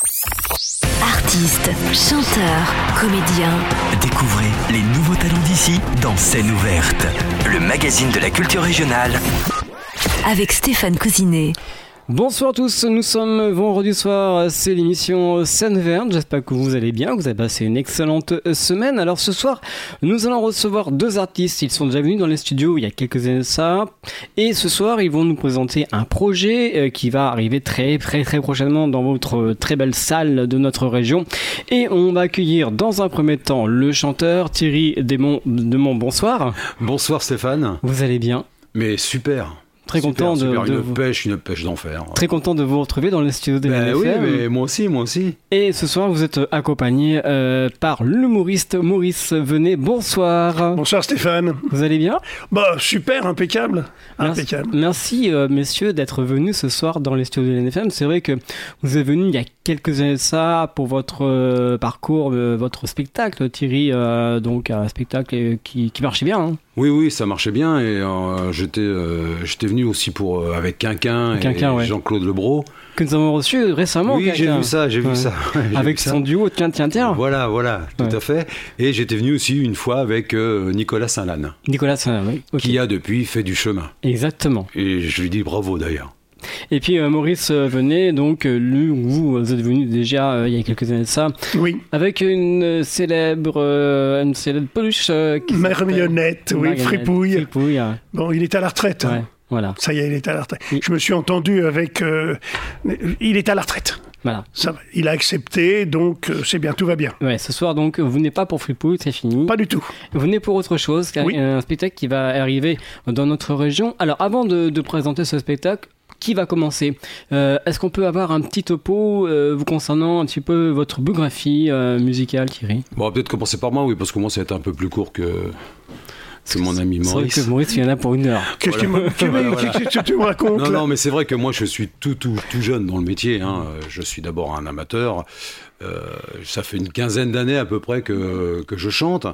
Artistes, chanteurs, comédiens. Découvrez les nouveaux talents d'ici dans Scène ouverte, le magazine de la culture régionale. Avec Stéphane Cousinet. Bonsoir à tous, nous sommes vendredi soir, c'est l'émission Scène Verte. J'espère que vous allez bien, que vous avez passé une excellente semaine. Alors ce soir, nous allons recevoir deux artistes. Ils sont déjà venus dans les studios il y a quelques années de ça. Et ce soir, ils vont nous présenter un projet qui va arriver très prochainement dans votre très belle salle de notre région. Et on va accueillir dans un premier temps le chanteur Thierry Demont. Bonsoir. Bonsoir Stéphane. Vous allez bien? Mais super. Très content de une pêche d'enfer. Très content de vous retrouver dans les studios de LFM. Oui, mais moi aussi. Et ce soir, vous êtes accompagné par l'humoriste Maurice Venet. Bonsoir. Bonsoir Stéphane. Vous allez bien? Super, impeccable. Merci messieurs d'être venus ce soir dans les studios de LFM. C'est vrai que vous êtes venus il y a quelques années de ça pour votre parcours, votre spectacle, Thierry. Donc un spectacle qui marchait bien. Hein. Oui, ça marchait bien et j'étais venu aussi avec Quinquin et Jean-Claude Lebros. Que nous avons reçu récemment. Oui, Quinquin. j'ai vu ça. Avec son duo Tiens. Voilà, tout à fait. Et j'étais venu aussi une fois avec Nicolas Saint-Lanne. Nicolas Saint-Lanne, oui. Okay. Qui a depuis fait du chemin. Exactement. Et je lui dis bravo d'ailleurs. Et puis Maurice Venet, donc vous êtes venu déjà il y a quelques années de ça, oui, avec une célèbre peluche marionnette, oui, Fripouille. Bon, il est à la retraite. Ouais, voilà. Ça y est, il est à la retraite. Oui. Je me suis entendu avec. Il est à la retraite. Voilà. Ça, il a accepté, donc c'est bien, tout va bien. Ouais, ce soir, donc, vous n'êtes pas pour Fripouille, c'est fini. Pas du tout. Vous venez pour autre chose, oui. Un spectacle qui va arriver dans notre région. Alors, avant de présenter ce spectacle, qui va commencer? Est-ce qu'on peut avoir un petit topo vous concernant un petit peu votre biographie musicale, Thierry? Bon, peut-être commencer par moi, oui, parce que moi, ça va être un peu plus court que mon ami Maurice. C'est vrai que Maurice, il y en a pour une heure. Qu'est-ce que tu me racontes? Non, mais c'est vrai que moi, je suis tout jeune dans le métier. Hein. Je suis d'abord un amateur. Ça fait une quinzaine d'années à peu près que je chante.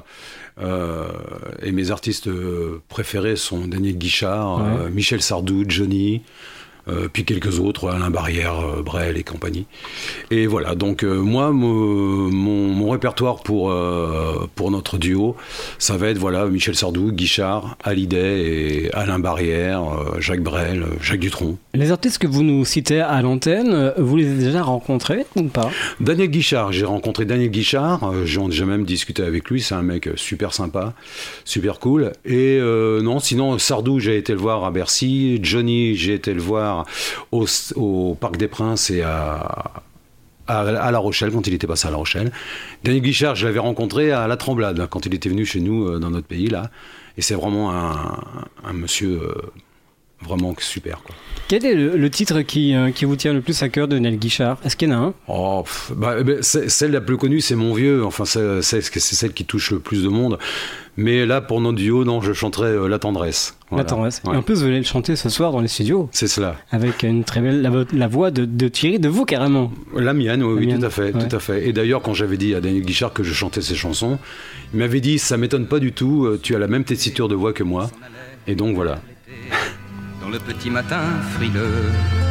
Et mes artistes préférés sont Daniel Guichard, Michel Sardou, Johnny... puis quelques autres, Alain Barrière, Brel et compagnie. Et voilà, donc moi, mon répertoire pour notre duo, ça va être Michel Sardou, Guichard, Hallyday et Alain Barrière, Jacques Brel, Jacques Dutronc. Les artistes que vous nous citez à l'antenne, vous les avez déjà rencontrés ou pas? Daniel Guichard, j'ai rencontré Daniel Guichard, j'ai déjà même discuté avec lui, c'est un mec super sympa, super cool. Et non, sinon Sardou, j'ai été le voir à Bercy, Johnny, j'ai été le voir au Parc des Princes et à La Rochelle, quand il était passé à La Rochelle. Daniel Guichard, je l'avais rencontré à La Tremblade, quand il était venu chez nous, dans notre pays, là. Et c'est vraiment un monsieur vraiment super, quoi. Quel est le titre qui vous tient le plus à cœur de Daniel Guichard? Est-ce qu'il y en a un? Celle la plus connue, c'est Mon Vieux. Enfin, c'est celle qui touche le plus de monde. Mais là, pour notre duo, non, je chanterai La Tendresse. Voilà. La Tendresse. Ouais. Et en plus, vous allez le chanter ce soir dans les studios. C'est cela. Avec une très belle la voix de Thierry, de vous carrément. La mienne, oui, mienne. Tout à fait. Et d'ailleurs, quand j'avais dit à Daniel Guichard que je chantais ses chansons, il m'avait dit, ça m'étonne pas du tout, tu as la même tessiture de voix que moi. Et donc voilà. Dans le petit matin frileux,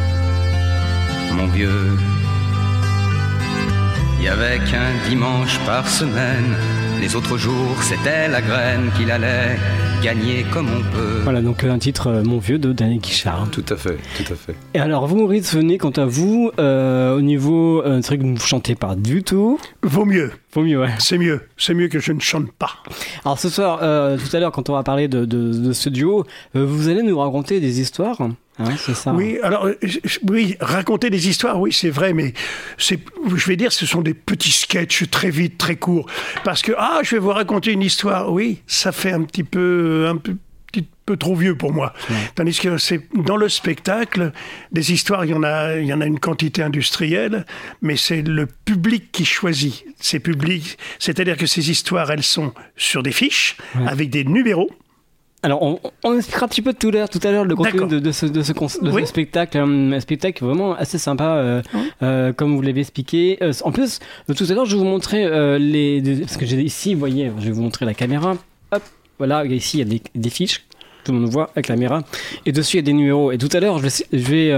mon vieux, il y avait qu'un dimanche par semaine. Les autres jours, c'était la graine qu'il allait gagner comme on peut. Voilà, donc un titre, Mon Vieux, de Daniel Guichard. Tout à fait. Et alors, vous, Maurice, venez, quant à vous, au niveau, c'est vrai que vous ne chantez pas du tout. Vaut mieux, ouais. C'est mieux que je ne chante pas. Alors ce soir, tout à l'heure, quand on va parler de ce duo, vous allez nous raconter des histoires. Hein, c'est ça. Oui, alors, raconter des histoires, oui, c'est vrai, mais je vais dire, ce sont des petits sketchs très vite, très courts. Parce que, je vais vous raconter une histoire, oui, ça fait un petit peu trop vieux pour moi. Ouais. Tandis que c'est dans le spectacle, des histoires, il y en a une quantité industrielle, mais c'est le public qui choisit ces publics. C'est-à-dire que ces histoires, elles sont sur des fiches, avec des numéros. Alors, on expliquera un petit peu tout à l'heure le contenu de ce spectacle. Un spectacle vraiment assez sympa, comme vous l'avez expliqué. En plus, tout à l'heure, je vais vous montrer parce que j'ai ici, vous voyez, je vais vous montrer la caméra. Hop, voilà, ici, il y a des fiches. Tout le monde voit avec la caméra. Et dessus, il y a des numéros. Et tout à l'heure, je vais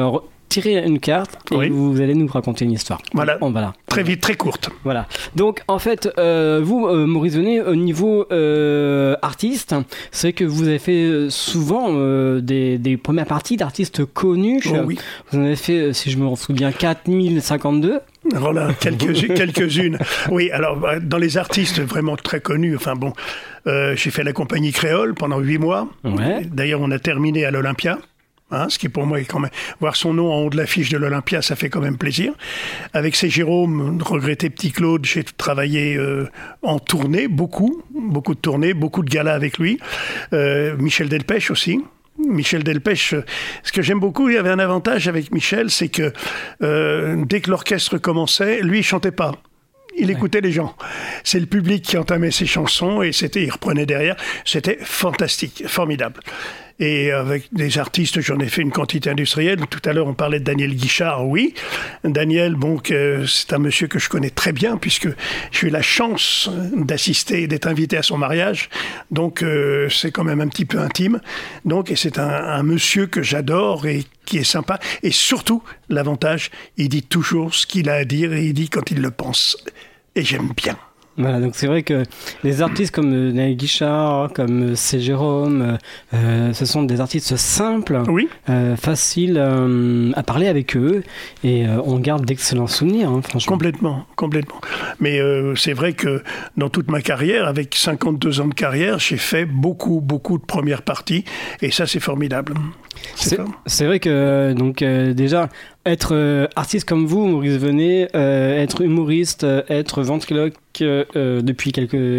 tirer une carte et Oui. vous allez nous raconter une histoire. Voilà. Voilà. Très vite, très courte. Voilà. Donc en fait, vous, Maurice Venet, au niveau artiste, c'est vrai que vous avez fait souvent des premières parties d'artistes connus. Oh oui. Vous en avez fait, si je me souviens, 4052. Voilà, quelques-unes. Oui, alors, dans les artistes vraiment très connus, enfin bon, j'ai fait la compagnie créole pendant 8 mois. Ouais. D'ailleurs, on a terminé à l'Olympia. Hein, ce qui pour moi est quand même voir son nom en haut de l'affiche de l'Olympia, ça fait quand même plaisir. Avec C. Jérôme, regretté Petit Claude, j'ai travaillé en tournée, beaucoup de tournées, beaucoup de galas avec lui. Michel Delpech aussi. Michel Delpech, ce que j'aime beaucoup, il y avait un avantage avec Michel, c'est que dès que l'orchestre commençait, lui il chantait pas. Il écoutait les gens. C'est le public qui entamait ses chansons et il reprenait derrière. C'était fantastique, formidable. Et avec des artistes, j'en ai fait une quantité industrielle. Tout à l'heure, on parlait de Daniel Guichard, oui. Daniel, bon, c'est un monsieur que je connais très bien puisque j'ai eu la chance d'assister, d'être invité à son mariage. Donc, c'est quand même un petit peu intime. Donc, et c'est un monsieur que j'adore et qui est sympa. Et surtout, l'avantage, il dit toujours ce qu'il a à dire et il dit quand il le pense. Et j'aime bien. Voilà, donc c'est vrai que les artistes comme Daniel Guichard, comme C. Jérôme, ce sont des artistes simples, Oui. faciles à parler avec eux, et on garde d'excellents souvenirs, hein, franchement. Complètement. Mais c'est vrai que dans toute ma carrière, avec 52 ans de carrière, j'ai fait beaucoup de premières parties, et ça c'est formidable. C'est vrai que donc déjà être artiste comme vous, Maurice Venet, être humoriste, être ventriloque depuis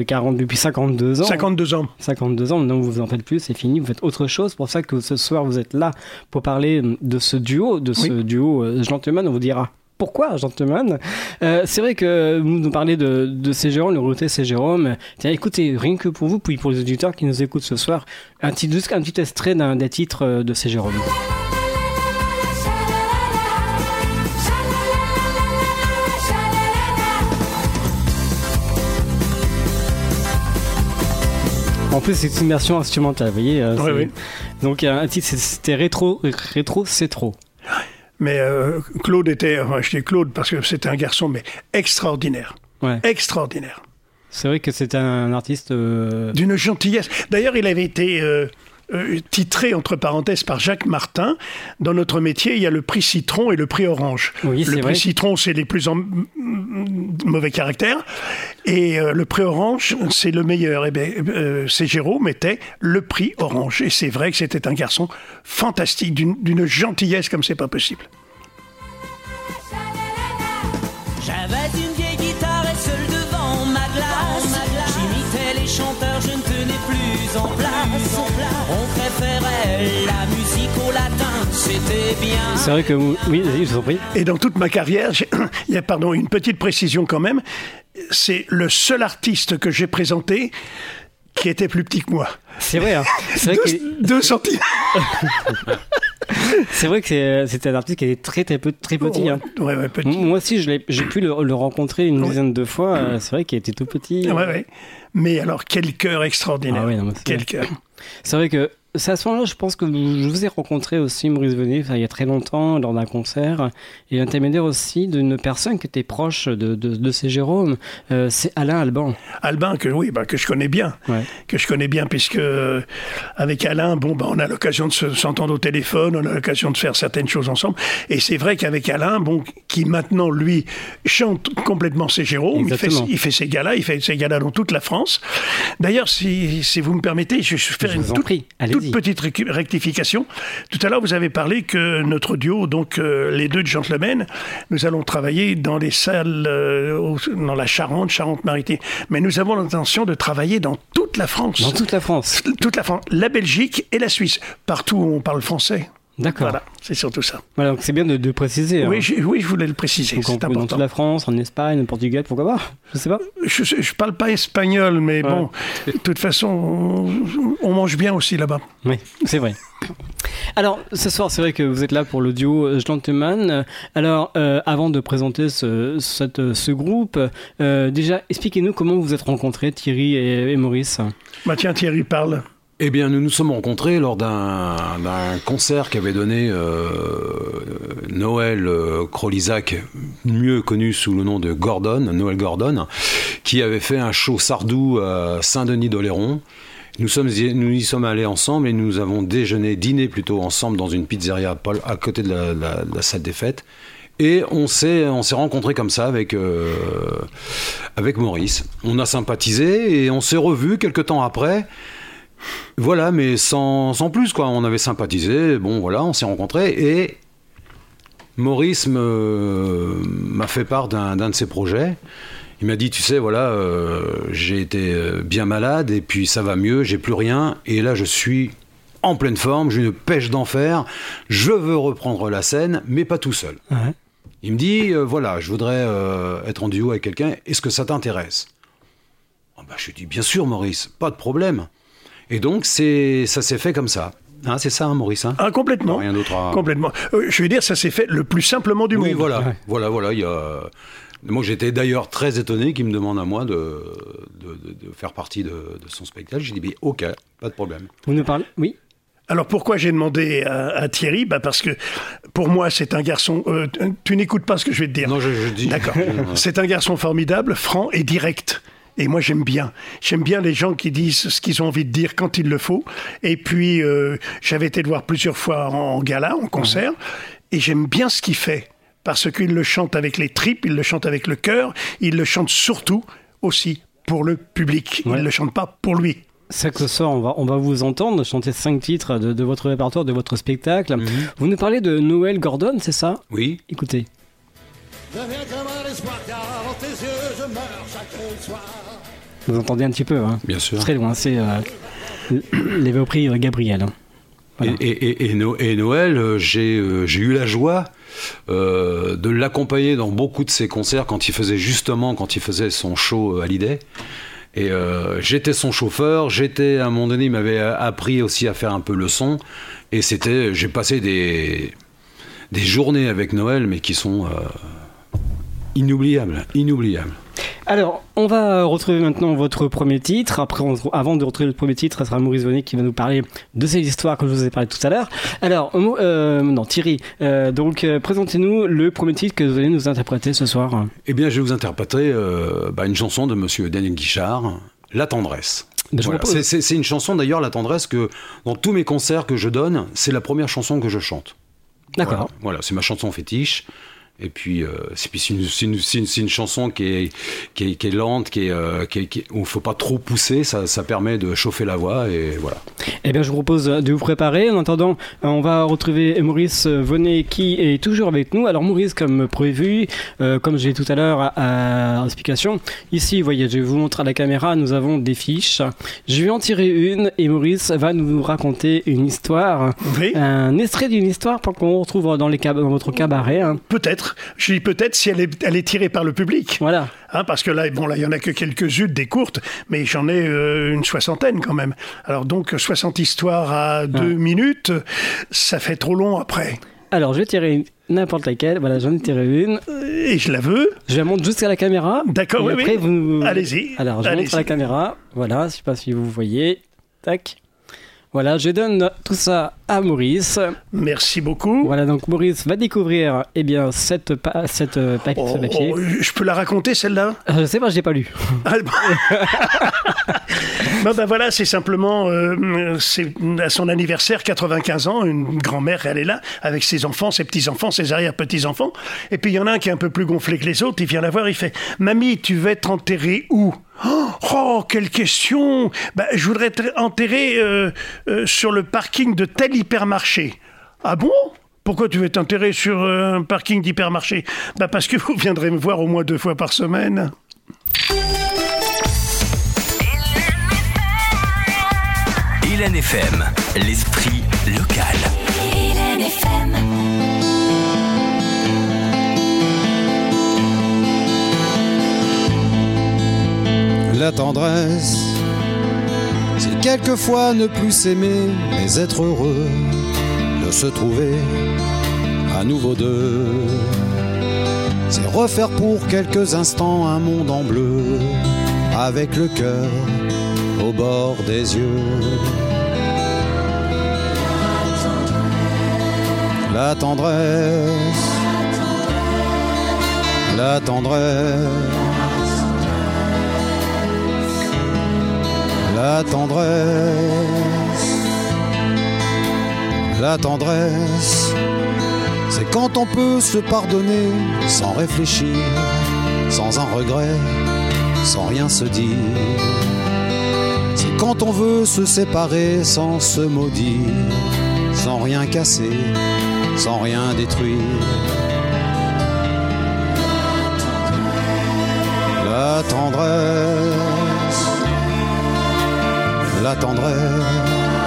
52 ans. 52 ans. 52 ans, maintenant vous en faites plus, c'est fini, vous faites autre chose. C'est pour ça que ce soir vous êtes là pour parler de ce duo, Gentleman. On vous dira pourquoi Gentleman. C'est vrai que vous nous parlez de C. Jérôme, le regretté C. Jérôme. Tiens, écoutez, rien que pour vous, puis pour les auditeurs qui nous écoutent ce soir, un petit extrait d'un des titres de C. Jérôme. En plus, c'est une version instrumentale, vous voyez. Oui. Donc, un titre, c'était Rétro, c'est trop. Mais Claude était, je dis Claude parce que c'était un garçon, mais extraordinaire. Ouais. Extraordinaire. C'est vrai que c'est un artiste... D'une gentillesse. D'ailleurs, il avait été titré, entre parenthèses, par Jacques Martin. Dans notre métier, il y a le prix Citron et le prix Orange. Oui, le prix Citron, c'est les plus mauvais caractères. Et le prix Orange, c'est le meilleur. Et bien, C. Jérôme était le prix Orange. Et c'est vrai que c'était un garçon fantastique, d'une gentillesse comme c'est pas possible. J'avais une vieille guitare et seul devant ma glace. J'imitais les chanteurs, je ne tenais plus en place. On préférait la musique au latin, c'était bien. C'est vrai que... Oui, vas-y, je vous en prie. Et dans toute ma carrière, il y a une petite précision quand même. C'est le seul artiste que j'ai présenté qui était plus petit que moi. C'est vrai, hein. C'est vrai 2 centimètres. C'est vrai que c'était un artiste qui était très petit. Hein. Ouais, petit. Moi aussi, j'ai pu le rencontrer une dizaine de fois. C'est vrai qu'il était tout petit. Ouais. Mais alors, quel cœur extraordinaire. Ah oui, non, quel cœur. C'est vrai que c'est à ce moment-là, je pense que je vous ai rencontré aussi, Maurice Venet, il y a très longtemps, lors d'un concert, et l'intermédiaire aussi d'une personne qui était proche de C. Jérôme, c'est Alain Alban. Alban, que je connais bien. Ouais. Que je connais bien, puisque avec Alain, on a l'occasion de s'entendre au téléphone, on a l'occasion de faire certaines choses ensemble. Et c'est vrai qu'avec Alain, qui maintenant, lui, chante complètement C. Jérôme, il fait ses galas dans toute la France. D'ailleurs, si vous me permettez, je vais faire une toute petite rectification. Tout à l'heure, vous avez parlé que notre duo, donc les deux de Gentlemen, nous allons travailler dans les salles dans la Charente-Maritime. Mais nous avons l'intention de travailler dans toute la France. Dans toute la France. Toute la France, la Belgique et la Suisse. Partout où on parle français. D'accord. Voilà, c'est surtout ça. Voilà, donc c'est bien de préciser. Oui, je voulais le préciser. Donc c'est important. Dans toute la France, en Espagne, en Portugal, pourquoi pas ? Je sais pas. Je parle pas espagnol, mais bon, de toute façon, on mange bien aussi là-bas. Oui, c'est vrai. Alors, ce soir, c'est vrai que vous êtes là pour le duo Gentleman. Alors, avant de présenter ce groupe, déjà, expliquez-nous comment vous vous êtes rencontrés, Thierry et Maurice. Tiens, Thierry, parle. Eh bien, nous nous sommes rencontrés lors d'un concert qu'avait donné Noël Krolizac, mieux connu sous le nom de Gordon, Noël Gordon, qui avait fait un show Sardou à Saint-Denis-d'Oléron. Nous y sommes allés ensemble et nous avons dîné plutôt ensemble dans une pizzeria à côté de la salle des fêtes. Et on s'est rencontrés comme ça avec Maurice. On a sympathisé et on s'est revus quelques temps après. Voilà, mais sans plus, quoi. On avait sympathisé, bon voilà, on s'est rencontrés et Maurice m'a fait part d'un de ses projets. Il m'a dit, tu sais, voilà, j'ai été bien malade et puis ça va mieux, j'ai plus rien et là je suis en pleine forme, j'ai une pêche d'enfer, je veux reprendre la scène, mais pas tout seul. Ouais. Il me dit, voilà, je voudrais être en duo avec quelqu'un, est-ce que ça t'intéresse ? Je lui dis, bien sûr Maurice, pas de problème. Et donc, ça s'est fait comme ça. Hein, c'est ça, hein, Maurice, hein ? Complètement. Rien d'autre à... Complètement. Je veux dire, ça s'est fait le plus simplement du monde. Oui, voilà. Il y a... Moi, j'étais d'ailleurs très étonné qu'il me demande à moi de faire partie de son spectacle. J'ai dit, ok, pas de problème. Vous nous parlez ? Oui. Alors, pourquoi j'ai demandé à Thierry ? Parce que, pour moi, c'est un garçon... tu n'écoutes pas ce que je vais te dire. Non, je dis... D'accord. C'est un garçon formidable, franc et direct. Et moi, j'aime bien les gens qui disent ce qu'ils ont envie de dire quand il le faut. Et puis, j'avais été le voir plusieurs fois en gala, en concert, et j'aime bien ce qu'il fait. Parce qu'il le chante avec les tripes, il le chante avec le cœur, il le chante surtout aussi pour le public. Il ne le chante pas pour lui. Ça que ce soir, on va vous entendre chanter 5 titres de votre répertoire, de votre spectacle. Mm-hmm. Vous nous parlez de Noël Gordon, c'est ça ? Oui. Écoutez. Vous entendez un petit peu, hein ? Bien sûr. Très loin, c'est les repris Gabriel. Hein. Voilà. Et Noël, j'ai eu la joie de l'accompagner dans beaucoup de ses concerts quand il faisait son show à Hallyday. Et j'étais son chauffeur, à un moment donné, il m'avait appris aussi à faire un peu le son. Et j'ai passé des journées avec Noël, mais qui sont inoubliables. Alors, on va retrouver maintenant votre premier titre. Après, avant de retrouver le premier titre, ce sera Maurice Vonnet qui va nous parler de cette histoire que je vous ai parlé tout à l'heure. Alors, Thierry, présentez-nous le premier titre que vous allez nous interpréter ce soir. Eh bien, je vais vous interpréter une chanson de Monsieur Daniel Guichard, La Tendresse. Voilà. C'est une chanson d'ailleurs, La Tendresse, que dans tous mes concerts que je donne, c'est la première chanson que je chante. D'accord. Voilà, c'est ma chanson fétiche. Et puis, c'est une chanson qui est lente, où il ne faut pas trop pousser, ça permet de chauffer la voix, et voilà. Eh bien, je vous propose de vous préparer. En attendant, on va retrouver Maurice Vonnet qui est toujours avec nous. Alors, Maurice, comme prévu, comme j'ai dit tout à l'heure à l'explication, ici, vous voyez, je vais vous montrer à la caméra, nous avons des fiches. Je vais en tirer une et Maurice va nous raconter une histoire, oui. Un extrait d'une histoire qu'on retrouve dans votre cabaret. Hein. Peut-être. Je dis peut-être si elle est tirée par le public. Voilà. Hein, parce que là, il n'y en a que quelques-unes des courtes, mais j'en ai une 60aine quand même. Alors donc, 60 histoires à 2 minutes, ça fait trop long après. Alors, je vais tirer n'importe laquelle. Voilà, j'en ai tiré une. Et je la veux. Je la montre jusqu'à la caméra. D'accord, oui, après, oui. Allez-y. Alors, je montre à la caméra. Voilà, je ne sais pas si vous voyez. Tac. Voilà, je donne tout ça à Maurice. Merci beaucoup. Voilà, donc Maurice va découvrir cette papier. Je peux la raconter celle-là ? Je sais pas, je l'ai pas lu. Voilà, c'est simplement c'est à son anniversaire, 95 ans, une grand-mère, elle est là, avec ses enfants, ses petits-enfants, ses arrière-petits-enfants. Et puis il y en a un qui est un peu plus gonflé que les autres, il vient la voir, il fait « Mamie, tu vas être enterrée où ?» Oh, quelle question! Je voudrais être enterré sur le parking de tel hypermarché. Ah bon? Pourquoi tu veux être enterré sur un parking d'hypermarché? Parce que vous viendrez me voir au moins 2 fois par semaine. Hélène FM, l'esprit local. Hélène FM. La tendresse, c'est quelquefois ne plus s'aimer, mais être heureux de se trouver à nouveau deux. C'est refaire pour quelques instants un monde en bleu, avec le cœur au bord des yeux. La tendresse, la tendresse, la tendresse, la tendresse, c'est quand on peut se pardonner sans réfléchir, sans un regret, sans rien se dire. C'est quand on veut se séparer sans se maudire, sans rien casser, sans rien détruire. La tendresse, la tendresse,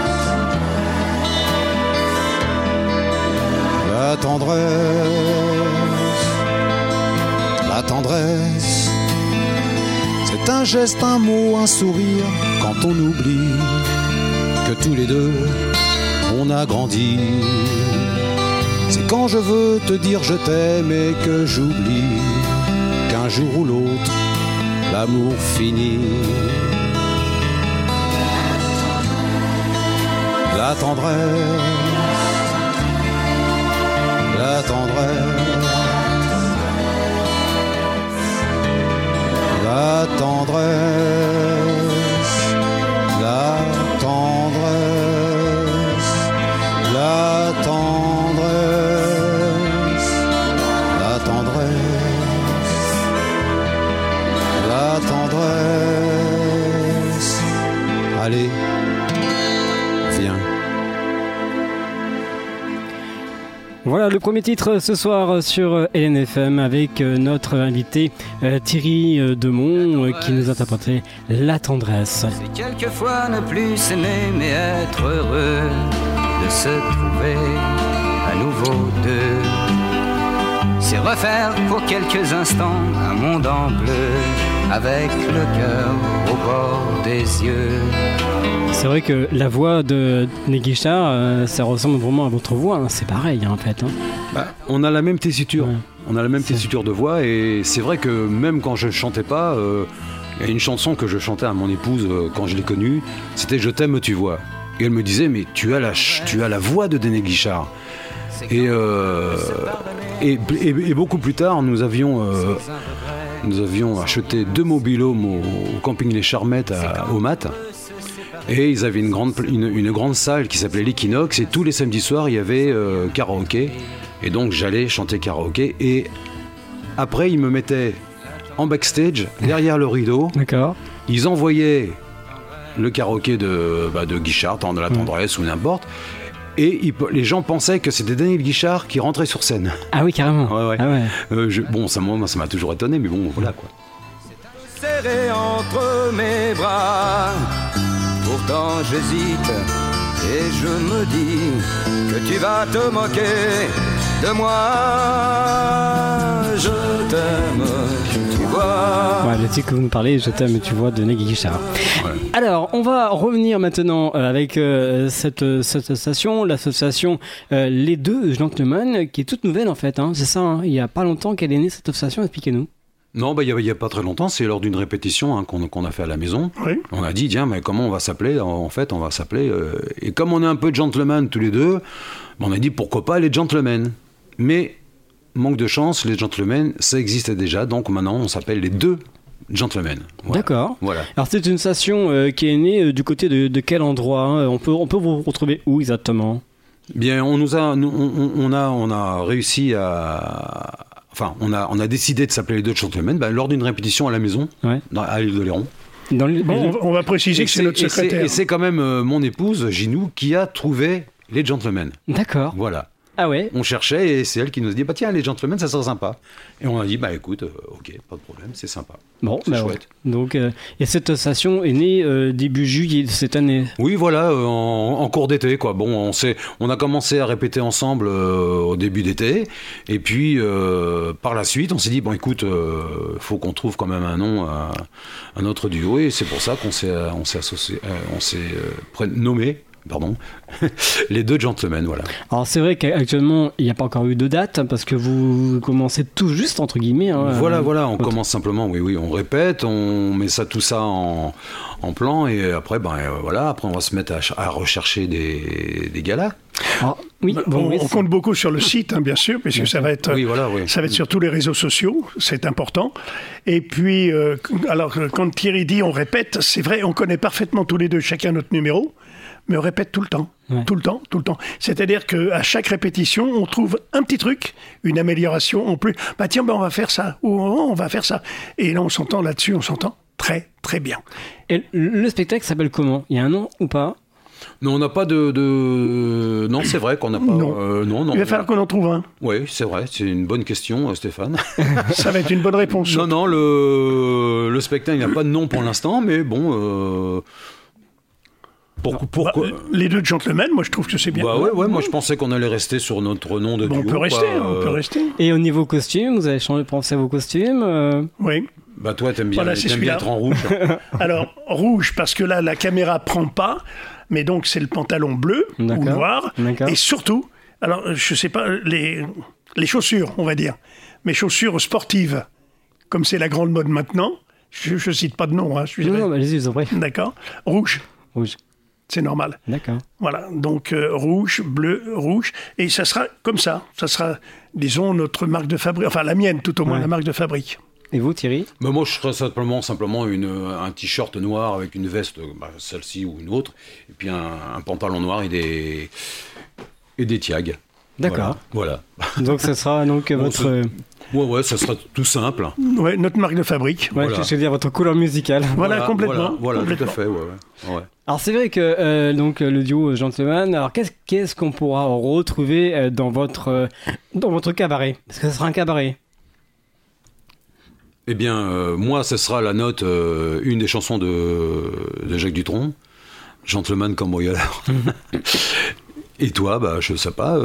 la tendresse, la tendresse, c'est un geste, un mot, un sourire, quand on oublie que tous les deux on a grandi. C'est quand je veux te dire je t'aime et que j'oublie qu'un jour ou l'autre l'amour finit. La tendresse, la tendresse, la tendresse, la tendresse, la tendresse, la tendresse, la tendresse. Allez, viens. Voilà le premier titre ce soir sur LNFM avec notre invité Thierry Demont qui nous a interprété La tendresse. C'est quelquefois ne plus s'aimer mais être heureux de se trouver à nouveau deux. C'est refaire pour quelques instants un monde en bleu avec le cœur au bord des yeux. C'est vrai que la voix de Neguichard, ça ressemble vraiment à votre voix, hein. C'est pareil en fait. Hein. Bah, on a la même tessiture, Ouais. on a la même tessiture de voix et c'est vrai que même quand je chantais pas, il y a une chanson que je chantais à mon épouse quand je l'ai connue, c'était Je t'aime tu vois. Et elle me disait mais tu as la voix de Déné Guichard. Et beaucoup plus tard nous avions acheté 2 mobil-homes au camping Les Charmettes au Mat. Et ils avaient une grande salle qui s'appelait l'Equinox et tous les samedis soirs il y avait karaoké et donc j'allais chanter karaoké et après ils me mettaient en backstage derrière le rideau. D'accord. Ils envoyaient le karaoké de Guichard, de la tendresse ou n'importe et les gens pensaient que c'était Daniel Guichard qui rentrait sur scène. Ah oui, carrément. Ouais. Ah ouais. Bon, ça m'a toujours étonné mais bon voilà quoi. Serré entre mes bras, pourtant j'hésite et je me dis que tu vas te moquer de moi. Je t'aime, tu vois. Ouais, le titre que vous nous parlez, Je t'aime, tu vois, de Neguichard. Ouais. Alors, on va revenir maintenant avec cette association, l'association Les Deux Gentlemen, qui est toute nouvelle en fait. Hein, c'est ça, hein, il n'y a pas longtemps qu'elle est née cette association, expliquez-nous. Non, il y a pas très longtemps, c'est lors d'une répétition qu'on a fait à la maison. Oui. On a dit, tiens, mais comment on va s'appeler ? En fait, on va s'appeler... et comme on est un peu gentlemen tous les deux, on a dit, pourquoi pas les gentlemen ? Mais, manque de chance, les gentlemen, ça existait déjà, donc maintenant, on s'appelle les Deux Gentlemen. Voilà. D'accord. Voilà. Alors, c'est une association qui est née du côté de quel endroit, hein ? On peut vous retrouver où exactement ? Bien, on a réussi à... Enfin, on a décidé de s'appeler les Deux Gentlemen lors d'une répétition à la maison, Ouais. à l'île de Léron. Bon, on va préciser Et que c'est notre secrétaire. Et c'est quand même mon épouse, Ginou, qui a trouvé les gentlemen. D'accord. Voilà. Ah ouais. On cherchait et c'est elle qui nous a dit, tiens, les gentlemen, ça serait sympa. Et on a dit, écoute, ok, pas de problème, c'est sympa. Bon, C'est ouais. chouette. Donc, et cette association est née début juillet de cette année. Oui, voilà, en cours d'été, quoi. Bon, on a commencé à répéter ensemble au début d'été. Et puis, par la suite, on s'est dit, écoute, faut qu'on trouve quand même un nom à notre duo. Et c'est pour ça qu'on s'est associé, on s'est nommé pardon, les deux gentlemen, voilà. Alors c'est vrai qu'actuellement il n'y a pas encore eu de date parce que vous commencez tout juste entre guillemets. Hein, voilà, on commence simplement, oui, on répète, on met tout ça en plan et après, après on va se mettre à rechercher des galas. Alors, oui, on compte beaucoup sur le site, hein, bien sûr, puisque ça va être sur tous les réseaux sociaux, c'est important. Et puis, alors quand Thierry dit on répète, c'est vrai, on connaît parfaitement tous les deux chacun notre numéro, mais on répète tout le temps. Tout le temps. C'est-à-dire qu'à chaque répétition, on trouve un petit truc, une amélioration en plus. On va faire ça, ou on va faire ça. Et là, on s'entend là-dessus, on s'entend très, très bien. Et le spectacle s'appelle comment ? Il y a un nom ou pas ? Non, on n'a pas de... Non, c'est vrai qu'on n'a pas... Non. Il va falloir qu'on en trouve un. Oui, c'est vrai, c'est une bonne question, Stéphane. Ça va être une bonne réponse. Non, le spectacle, il n'a pas de nom pour l'instant, mais bon... Pourquoi les deux gentlemen, moi je trouve que c'est bien. Moi je pensais qu'on allait rester sur notre nom de duo. On peut rester. Et au niveau costume, vous avez pensé à vos costumes Oui. Toi t'aimes bien être en rouge. Alors rouge parce que là la caméra prend pas, mais donc c'est le pantalon bleu ou noir. Et surtout, alors je sais pas, les chaussures, on va dire, mes chaussures sportives, comme c'est la grande mode maintenant. Je cite pas de nom. Non, allez-y, vous en prie. D'accord. Rouge. C'est normal. D'accord. Voilà, donc rouge, bleu, rouge, et ça sera comme ça. Ça sera, disons, notre marque de fabrique, enfin la mienne tout au moins, la marque de fabrique. Et vous, Thierry ? Moi, je ferais simplement un t-shirt noir avec une veste, celle-ci ou une autre, et puis un pantalon noir et des tiags. D'accord. Voilà. Donc ça sera votre... Ouais, ça sera tout simple. Ouais, notre marque de fabrique. Ouais, je veux dire votre couleur musicale. Voilà, complètement. Voilà, tout à fait, ouais. Alors c'est vrai que le duo Gentleman, alors qu'est-ce qu'on pourra retrouver dans votre cabaret ? Parce que ce sera un cabaret. Eh bien, moi, ce sera la note, une des chansons de Jacques Dutronc, Gentleman cambrioleur. Et toi, je sais pas...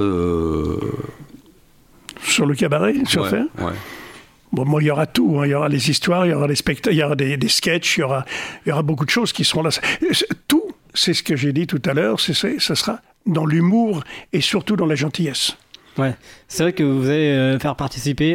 Sur le cabaret, faire. Ouais. Bon, moi, il y aura tout. Hein. Il y aura les histoires, il y aura les spectacles, il y aura des sketchs, il y aura beaucoup de choses qui seront là. Tout, c'est ce que j'ai dit tout à l'heure, ça sera dans l'humour et surtout dans la gentillesse. Ouais, c'est vrai que vous allez faire participer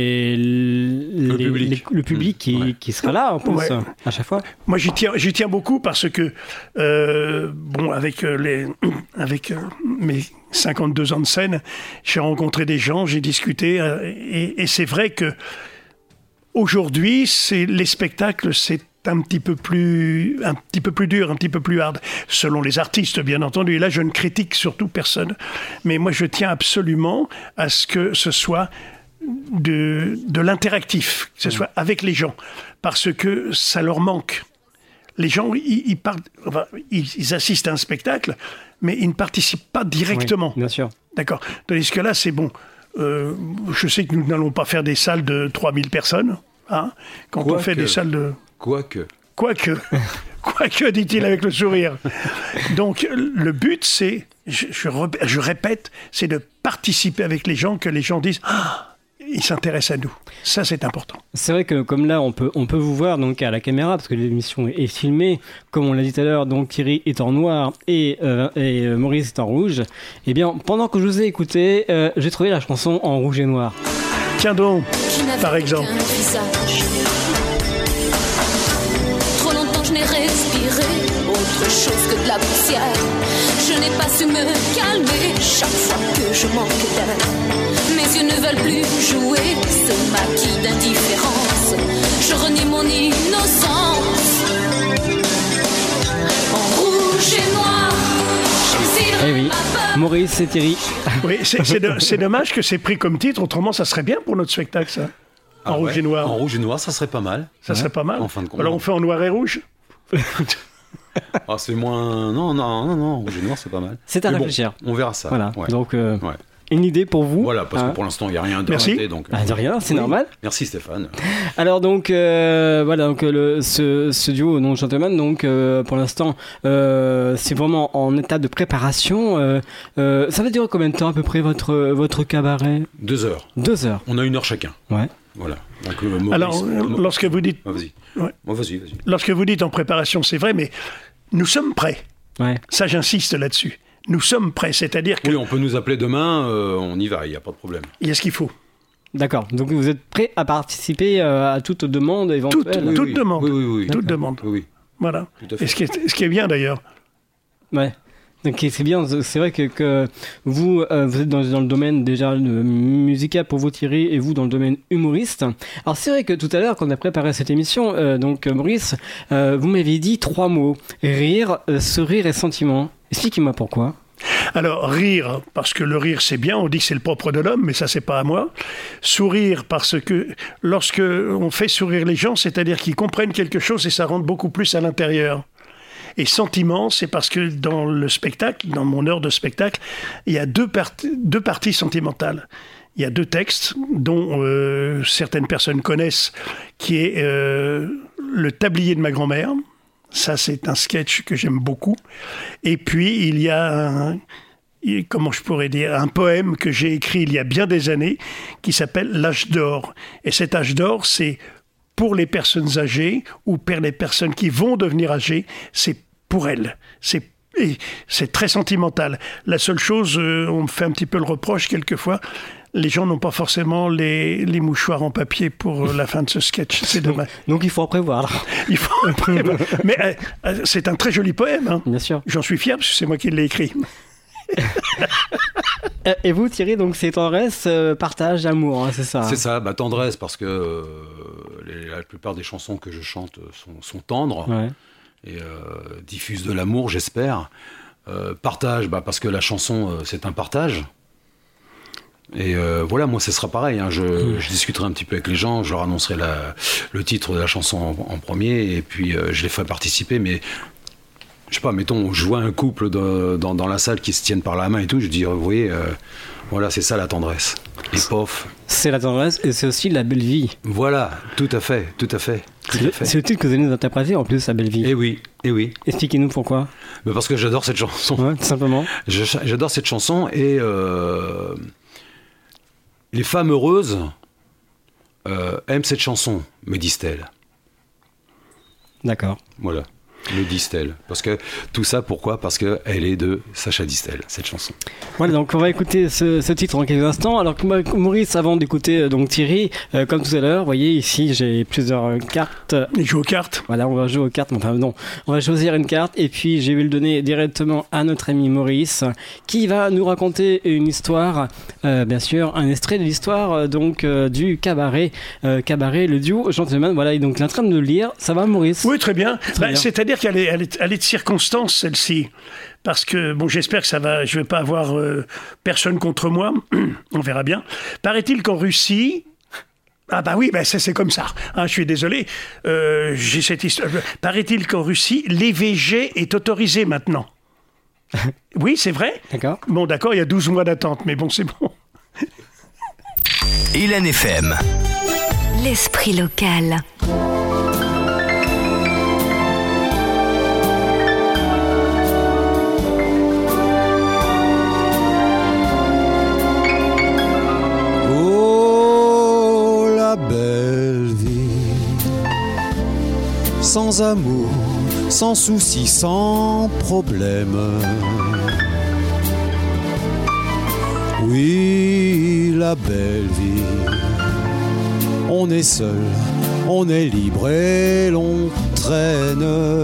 le public qui sera là, en plus, à chaque fois. Moi, j'y tiens beaucoup parce que, avec mes 52 ans de scène, j'ai rencontré des gens, j'ai discuté, et c'est vrai que aujourd'hui, les spectacles, c'est un petit peu plus dur, un petit peu plus hard, selon les artistes, bien entendu. Et là, je ne critique surtout personne. Mais moi, je tiens absolument à ce que ce soit de l'interactif, que ce soit avec les gens, parce que ça leur manque. Les gens, ils assistent à un spectacle, mais ils ne participent pas directement. Oui, bien sûr. D'accord. Tandis que là, c'est bon. Je sais que nous n'allons pas faire des salles de 3000 personnes. Hein, quand on fait des salles de... Quoique, dit-il avec le sourire. Donc, le but, c'est, je répète, c'est de participer avec les gens, que les gens disent ils s'intéressent à nous. Ça, c'est important. C'est vrai que comme là, on peut vous voir donc à la caméra, parce que l'émission est filmée, comme on l'a dit tout à l'heure, donc Thierry est en noir et Maurice est en rouge. Eh bien, pendant que je vous ai écouté, j'ai trouvé la chanson en rouge et noir. Tiens donc, par exemple. Trop longtemps je n'ai respiré autre chose que de la poussière. Je n'ai pas su me calmer chaque fois que je manque d'air. Mes yeux ne veulent plus jouer ce maquis d'indifférence. Je renie mon innocence. En rouge et noir, Eh oui, Maurice et Thierry. Oui, c'est dommage que c'est pris comme titre, autrement ça serait bien pour notre spectacle, ça. En rouge et noir. En rouge et noir, ça serait pas mal. Ça serait pas mal. En fin de compte. Alors on fait en noir et rouge. C'est moins... Non, rouge et noir, c'est pas mal. C'est à réfléchir. On verra ça. Voilà, donc... Une idée pour vous. Voilà, parce que pour l'instant, il n'y a rien de raté. Donc, de rien, c'est normal. Merci Stéphane. Alors donc, ce duo, donc Gentleman, donc pour l'instant, c'est vraiment en état de préparation. Ça va durer combien de temps à peu près votre cabaret ? 2 heures. 2 heures. On a 1 heure chacun. Ouais. Voilà. Donc, alors, lorsque vous dites... Vas-y. Ouais. Vas-y. Lorsque vous dites en préparation, c'est vrai, mais nous sommes prêts. Ouais. Ça, j'insiste là-dessus. Nous sommes prêts, c'est-à-dire que... Oui, on peut nous appeler demain, on y va, il n'y a pas de problème. Il y a ce qu'il faut. D'accord, donc vous êtes prêt à participer à toute demande éventuelle? Toute demande. Oui. Toute demande. Oui. Voilà. Tout à fait. Et ce qui est bien d'ailleurs. Ouais. Donc c'est bien, c'est vrai que vous êtes dans le domaine déjà musical pour vous Thierry, et vous dans le domaine humoriste. Alors c'est vrai que tout à l'heure quand on a préparé cette émission, donc Maurice, vous m'aviez dit 3 mots: rire, sourire et sentiment. Expliquez-moi pourquoi. Alors, rire, parce que le rire c'est bien, on dit que c'est le propre de l'homme, mais ça c'est pas à moi. Sourire, parce que lorsque on fait sourire les gens, c'est-à-dire qu'ils comprennent quelque chose et ça rentre beaucoup plus à l'intérieur. Et sentiment, c'est parce que dans le spectacle, dans mon heure de spectacle, il y a deux parties sentimentales. Il y a 2 textes dont certaines personnes connaissent, qui est Le tablier de ma grand-mère. Ça, c'est un sketch que j'aime beaucoup. Et puis, il y a comment je pourrais dire, un poème que j'ai écrit il y a bien des années qui s'appelle L'âge d'or. Et cet âge d'or, c'est pour les personnes âgées ou pour les personnes qui vont devenir âgées, c'est pour elles. C'est très sentimental. La seule chose, on me fait un petit peu le reproche quelquefois, les gens n'ont pas forcément les mouchoirs en papier pour la fin de ce sketch. C'est dommage. Donc il faut en prévoir. Il faut en prévoir. Mais c'est un très joli poème. Hein. Bien sûr. J'en suis fier parce que c'est moi qui l'ai écrit. Et vous Thierry, donc c'est tendresse, partage, amour, hein, c'est ça? C'est ça, tendresse, parce que la plupart des chansons que je chante sont tendres, ouais. Et diffusent de l'amour, j'espère. Partage, parce que la chanson, c'est un partage. Et voilà, moi, ce sera pareil. Hein. Je discuterai un petit peu avec les gens, je leur annoncerai le titre de la chanson en premier, et puis je les ferai participer, mais... Je sais pas, mettons, je vois un couple dans la salle qui se tiennent par la main et tout, je dis, vous voyez, voilà, c'est ça la tendresse. Et pof. C'est la tendresse et c'est aussi la belle vie. Voilà, tout à fait. C'est le titre que vous allez nous interpréter en plus, la belle vie. Eh oui. Expliquez-nous pourquoi. Parce que j'adore cette chanson. Ouais, tout simplement. J'adore cette chanson et les femmes heureuses aiment cette chanson, me disent-elles. D'accord. Voilà. Me disent-elles. Parce que tout ça, pourquoi ? Parce qu'elle est de Sacha Distel, cette chanson. Voilà, donc on va écouter ce titre en quelques instants. Alors Maurice, avant d'écouter donc Thierry, comme tout à l'heure, vous voyez ici j'ai plusieurs cartes. Il joue aux cartes. Voilà, on va jouer aux cartes. Enfin non, on va choisir une carte et puis je vais le donner directement à notre ami Maurice, qui va nous raconter une histoire, bien sûr, un extrait de l'histoire donc du cabaret, le duo Gentleman. Voilà, et donc il est en train de le lire. Ça va, Maurice ? Oui, très bien. Bien. C'est-à-dire qu'elle est de circonstance, celle-ci. Parce que, bon, j'espère que ça va, je ne vais pas avoir personne contre moi. On verra bien. Paraît-il qu'en Russie... Ah bah oui, c'est comme ça. Hein, je suis désolé. J'ai cette histoire. Paraît-il qu'en Russie, l'IVG est autorisé maintenant. Oui, c'est vrai. D'accord. Bon, d'accord, il y a 12 mois d'attente, mais bon, c'est bon. Hélène FM. L'esprit local. Sans amour, sans souci, sans problème. Oui, la belle vie. On est seul, on est libre et l'on traîne.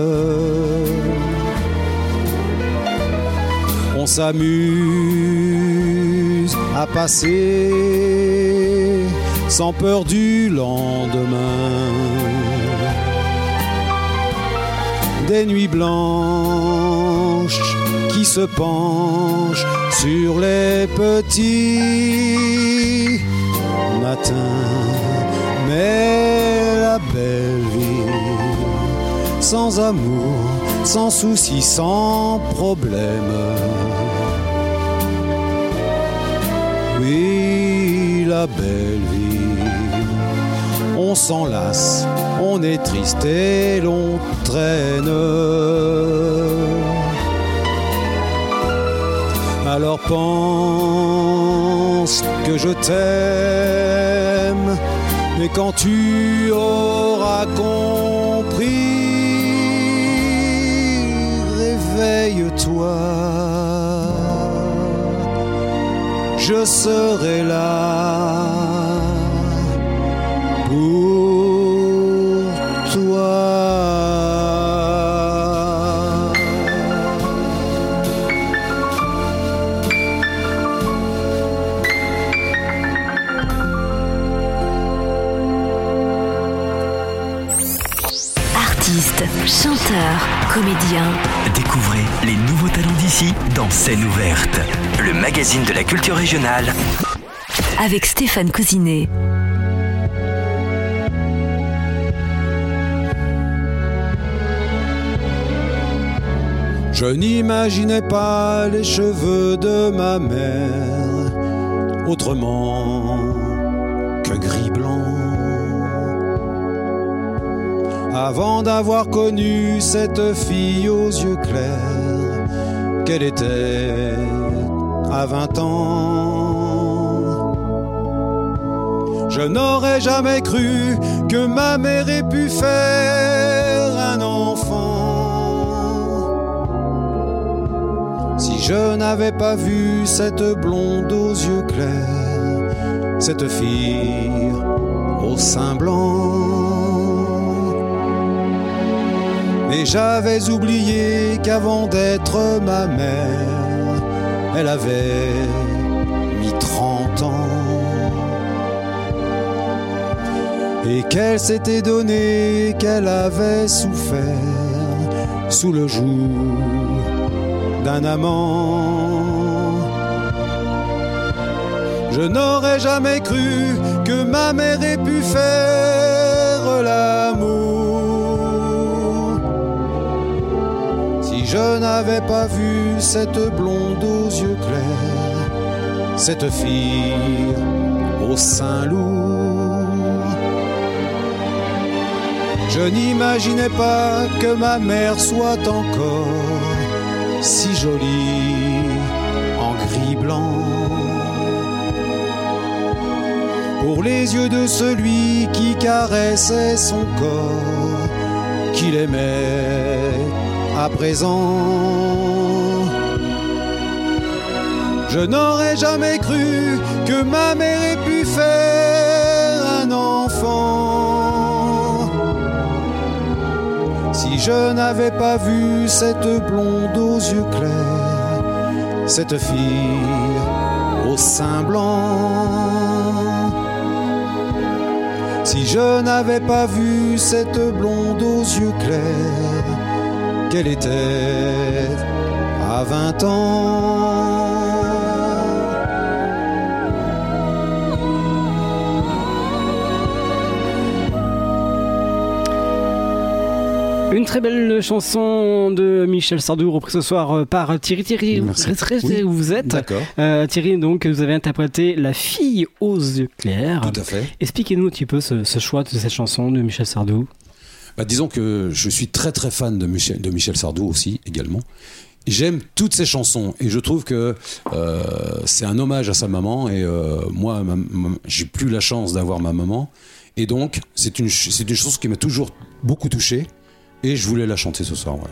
On s'amuse à passer sans peur du lendemain. Des nuits blanches qui se penchent sur les petits matins. Mais la belle vie, sans amour, sans souci, sans problème. Oui, la belle vie, on s'enlace, on est triste et l'on traîne. Alors pense que je t'aime, mais quand tu auras compris, réveille réveille-toi, je serai là pour toi. Artistes, chanteurs, comédiens. Découvrez les nouveaux talents d'ici dans Scène ouverte, le magazine de la culture régionale. Avec Stéphane Cousinet. Je n'imaginais pas les cheveux de ma mère autrement que gris-blanc. Avant d'avoir connu cette fille aux yeux clairs, qu'elle était à 20 ans, je n'aurais jamais cru que ma mère ait pu faire un enfant. Si je n'avais pas vu cette blonde aux yeux clairs, cette fille au sein blanc. Et j'avais oublié qu'avant d'être ma mère, elle avait mis 30 ans. Et qu'elle s'était donné, qu'elle avait souffert sous le joug d'un amant. Je n'aurais jamais cru que ma mère ait pu faire l'amour. Je n'avais pas vu cette blonde aux yeux clairs, cette fille au sein lourd. Je n'imaginais pas que ma mère soit encore si jolie en gris-blanc. Pour les yeux de celui qui caressait son corps, qu'il aimait à présent, je n'aurais jamais cru que ma mère ait pu faire un enfant. Si je n'avais pas vu cette blonde aux yeux clairs, cette fille au sein blanc. Si je n'avais pas vu cette blonde aux yeux clairs, qu'elle était à 20 ans. Une très belle chanson de Michel Sardou, reprise ce soir par Thierry. Thierry, oui. Où vous êtes. D'accord. Thierry, donc, vous avez interprété La fille aux yeux clairs. Tout à fait. Expliquez-nous un petit peu ce choix de cette chanson de Michel Sardou. Disons que je suis très très fan de Michel Sardou aussi, également. J'aime toutes ses chansons et je trouve que c'est un hommage à sa maman. Et moi, j'ai plus la chance d'avoir ma maman. Et donc, c'est une chanson qui m'a toujours beaucoup touché. Et je voulais la chanter ce soir. Ouais.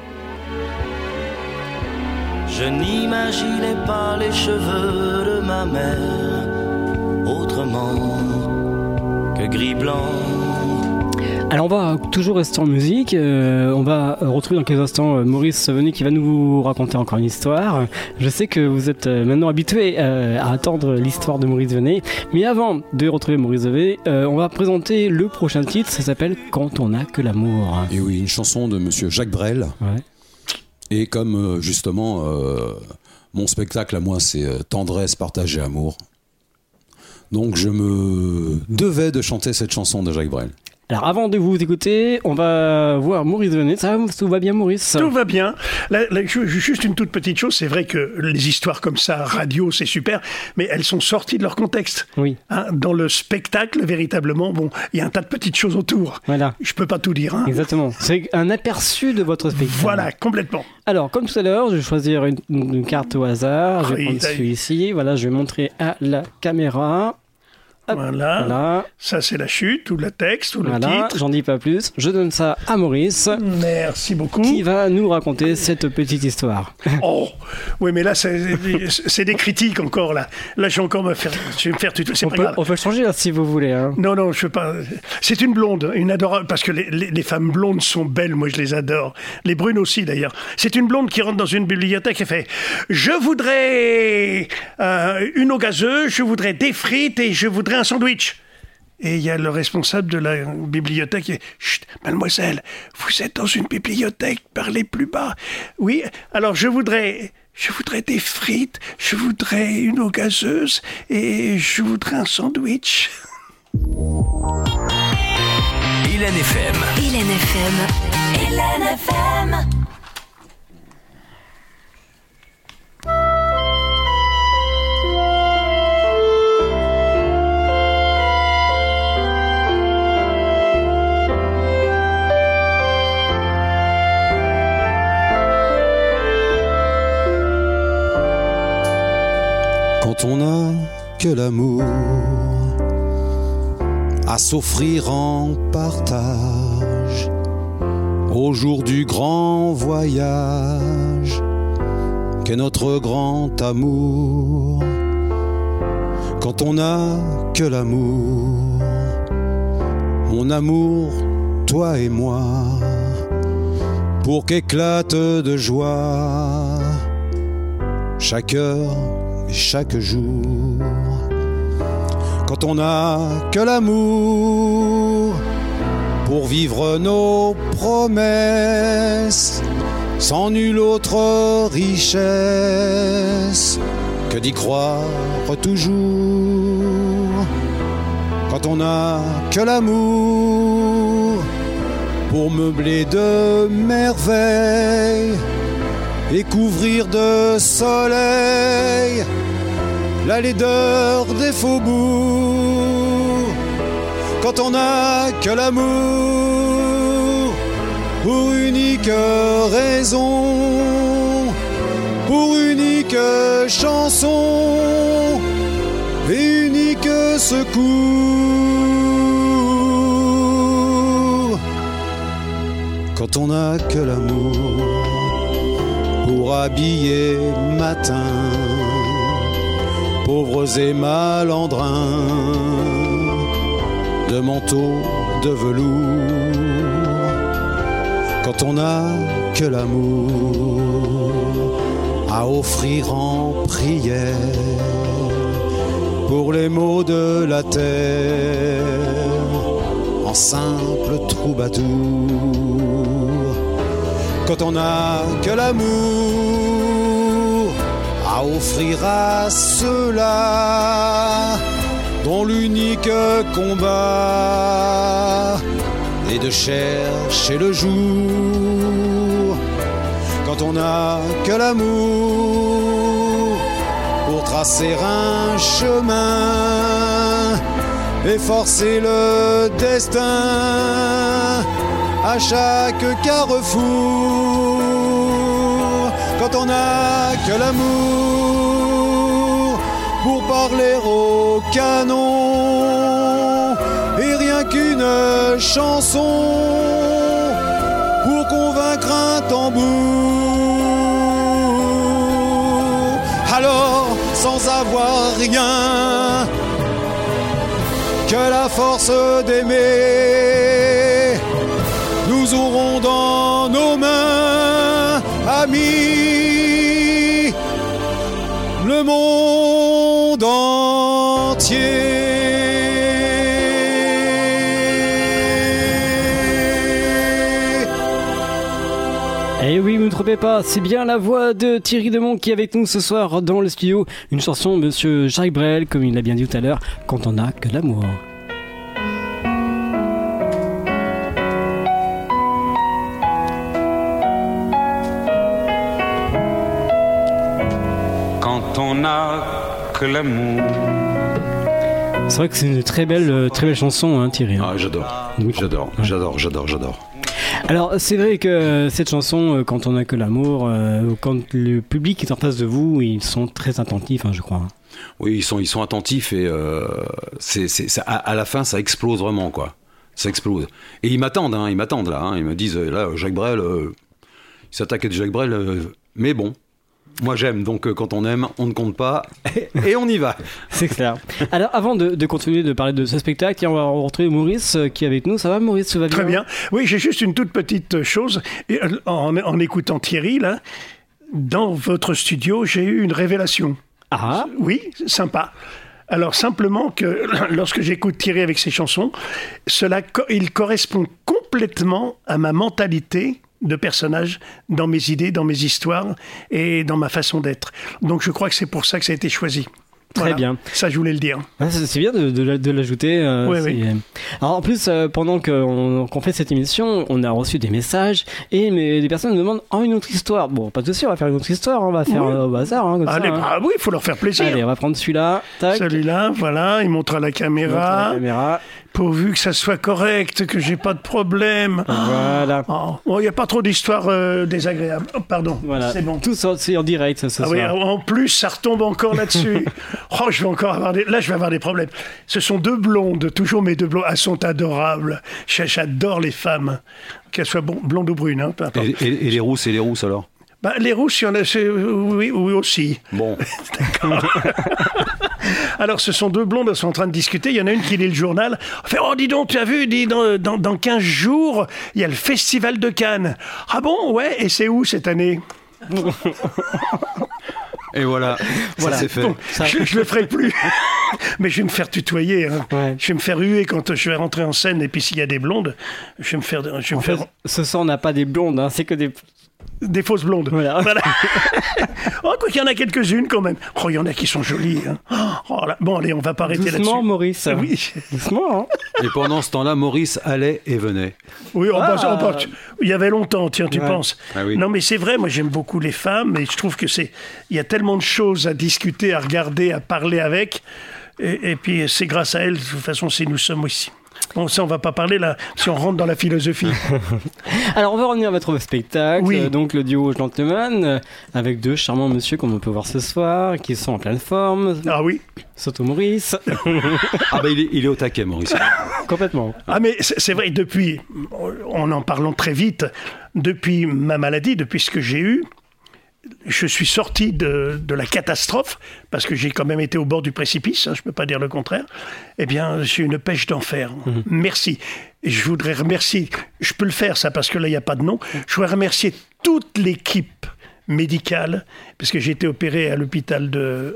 Je n'imaginais pas les cheveux de ma mère autrement que gris-blanc. Alors on va toujours rester en musique, on va retrouver dans quelques instants Maurice Venet qui va nous raconter encore une histoire. Je sais que vous êtes maintenant habitué à attendre l'histoire de Maurice Venet, mais avant de retrouver Maurice Venet, on va présenter le prochain titre, ça s'appelle Quand on n'a que l'amour. Et oui, une chanson de monsieur Jacques Brel. Ouais. Et comme justement mon spectacle à moi c'est tendresse, partage et amour, donc je me devais de chanter cette chanson de Jacques Brel. Alors avant de vous écouter, on va voir Maurice Venet. Tout va bien, Maurice? Tout va bien. Juste une toute petite chose, c'est vrai que les histoires comme ça, radio, c'est super, mais elles sont sorties de leur contexte. Oui. Hein, dans le spectacle, véritablement, bon, il y a un tas de petites choses autour. Voilà. Je peux pas tout dire. Hein. Exactement. C'est un aperçu de votre spectacle. Voilà, complètement. Alors, comme tout à l'heure, je vais choisir une carte au hasard. Je vais prendre celui-ci. Voilà, je vais montrer à la caméra. Hop, voilà. Ça, c'est la chute, ou le texte, ou le titre. J'en dis pas plus. Je donne ça à Maurice. Merci beaucoup. Qui va nous raconter cette petite histoire. Oh, oui, mais là, c'est des critiques encore, là. Là, je vais encore me faire tuto. On peut changer, là, si vous voulez. Hein. Non, je veux pas. C'est une blonde, une adorable, parce que les femmes blondes sont belles, moi, je les adore. Les brunes aussi, d'ailleurs. C'est une blonde qui rentre dans une bibliothèque et fait « Je voudrais une eau gazeuse, je voudrais des frites et je voudrais un sandwich. » Et il y a le responsable de la bibliothèque qui dit « Chut, mademoiselle, vous êtes dans une bibliothèque, parlez plus bas. » Oui, alors je voudrais des frites, je voudrais une eau gazeuse et je voudrais un sandwich. Hélène FM. Hélène FM. Hélène FM. Quand on n'a que l'amour à s'offrir en partage au jour du grand voyage qu'est notre grand amour. Quand on n'a que l'amour, mon amour, toi et moi, pour qu'éclate de joie chaque heure et chaque jour. Quand on n'a que l'amour pour vivre nos promesses, sans nulle autre richesse que d'y croire toujours. Quand on n'a que l'amour pour meubler de merveilles et couvrir de soleil la laideur des faubourgs. Quand on n'a que l'amour pour unique raison, pour unique chanson et unique secours. Quand on n'a que l'amour pour habiller matin pauvres et malandrins de manteaux de velours. Quand on n'a que l'amour à offrir en prière pour les maux de la terre en simple troubadour. Quand on n'a que l'amour à offrir à ceux-là dont l'unique combat est de chercher le jour. Quand on n'a que l'amour pour tracer un chemin et forcer le destin à chaque carrefour. Quand on n'a que l'amour pour parler au canon et rien qu'une chanson pour convaincre un tambour. Alors, sans avoir rien que la force d'aimer, nous aurons dans nos mains, amis, le monde entier. Et oui, vous ne trompez pas, c'est bien la voix de Thierry Demont qui est avec nous ce soir dans le studio. Une chanson de Monsieur Jacques Brel, comme il l'a bien dit tout à l'heure, quand on n'a que l'amour. On n'a que l'amour. C'est vrai que c'est une très belle chanson, hein, Thierry. Ah, j'adore. Oui. J'adore. Alors, c'est vrai que cette chanson, quand on n'a que l'amour, quand le public est en face de vous, ils sont très attentifs, hein, je crois. Oui, ils sont attentifs et à la fin, ça explose vraiment, quoi. Ça explose. Et ils m'attendent là. Hein. Ils me disent, là, Jacques Brel, ils s'attaquent à Jacques Brel, mais bon. Moi j'aime, donc quand on aime, on ne compte pas et on y va. C'est clair. Alors avant de continuer de parler de ce spectacle, on va retrouver Maurice qui est avec nous. Ça va Maurice, tout va bien ? Très bien. Oui, j'ai juste une toute petite chose. En écoutant Thierry, là, dans votre studio, j'ai eu une révélation. Ah ? Oui, sympa. Alors simplement que lorsque j'écoute Thierry avec ses chansons, il correspond complètement à ma mentalité de personnages dans mes idées, dans mes histoires et dans ma façon d'être. Donc je crois que c'est pour ça que ça a été choisi. Très bien. Ça, je voulais le dire. Ah, c'est bien de l'ajouter. Oui. Alors en plus, pendant qu'on fait cette émission, on a reçu des messages et des personnes nous demandent une autre histoire. Bon, pas de souci, on va faire une autre histoire. On va faire au hasard. Hein, allez, oui, il faut leur faire plaisir. Allez, on va prendre celui-là. Tac. Celui-là, voilà, il montre à la caméra. Pourvu que ça soit correct, que j'ai pas de problème. Voilà. Il n'y a pas trop d'histoires désagréables. Oh, pardon, voilà. C'est bon. Tout ça, c'est en direct ce soir. Oui, en plus, ça retombe encore là-dessus. Je vais encore avoir je vais avoir des problèmes. Ce sont deux blondes, toujours mes deux blondes. Elles sont adorables. J'adore les femmes, qu'elles soient blondes ou brunes. Hein, peu importe. Et les rousses alors les rousses, il y en a, oui aussi. Bon. D'accord. Alors, ce sont deux blondes, elles sont en train de discuter. Il y en a une qui lit le journal. Elle fait, dis donc, tu as vu, dans 15 jours, il y a le Festival de Cannes. Ah bon, ouais, et c'est où cette année ? Et voilà, ça c'est fait. Bon, je le ferai plus. Mais je vais me faire tutoyer. Hein. Ouais. Je vais me faire huer quand je vais rentrer en scène. Et puis s'il y a des blondes, je vais me faire... Ce soir, on n'a pas des blondes, hein, c'est que des fausses blondes. Voilà. Quoi qu'il y en a quelques-unes quand même. Il y en a qui sont jolies. Hein. Bon, allez, on va pas arrêter là-dessus. Doucement, Maurice. Oui. Doucement. Hein. Et pendant ce temps-là, Maurice allait et venait. Oui, il y avait longtemps, tiens, tu penses. Ah oui. Non, mais c'est vrai, moi j'aime beaucoup les femmes et je trouve que il y a tellement de choses à discuter, à regarder, à parler avec. Et puis c'est grâce à elles, de toute façon, si nous sommes ici. Bon, ça, on va pas parler là, si on rentre dans la philosophie. Alors, on va revenir à votre spectacle. Oui. Donc, le duo Gentleman, avec deux charmants messieurs, comme on peut voir ce soir, qui sont en pleine forme. Ah oui. Surtout Maurice. Il est au taquet, Maurice. Complètement. Ah, mais c'est vrai, depuis, en parlant très vite, depuis ma maladie, depuis ce que j'ai eu, je suis sorti de la catastrophe, parce que j'ai quand même été au bord du précipice, hein, je ne peux pas dire le contraire. Eh bien, j'ai une pêche d'enfer. Mmh. Merci. Et je voudrais remercier, je peux le faire ça, parce que là, il n'y a pas de nom, je voudrais remercier toute l'équipe médicale, parce que j'ai été opéré à l'hôpital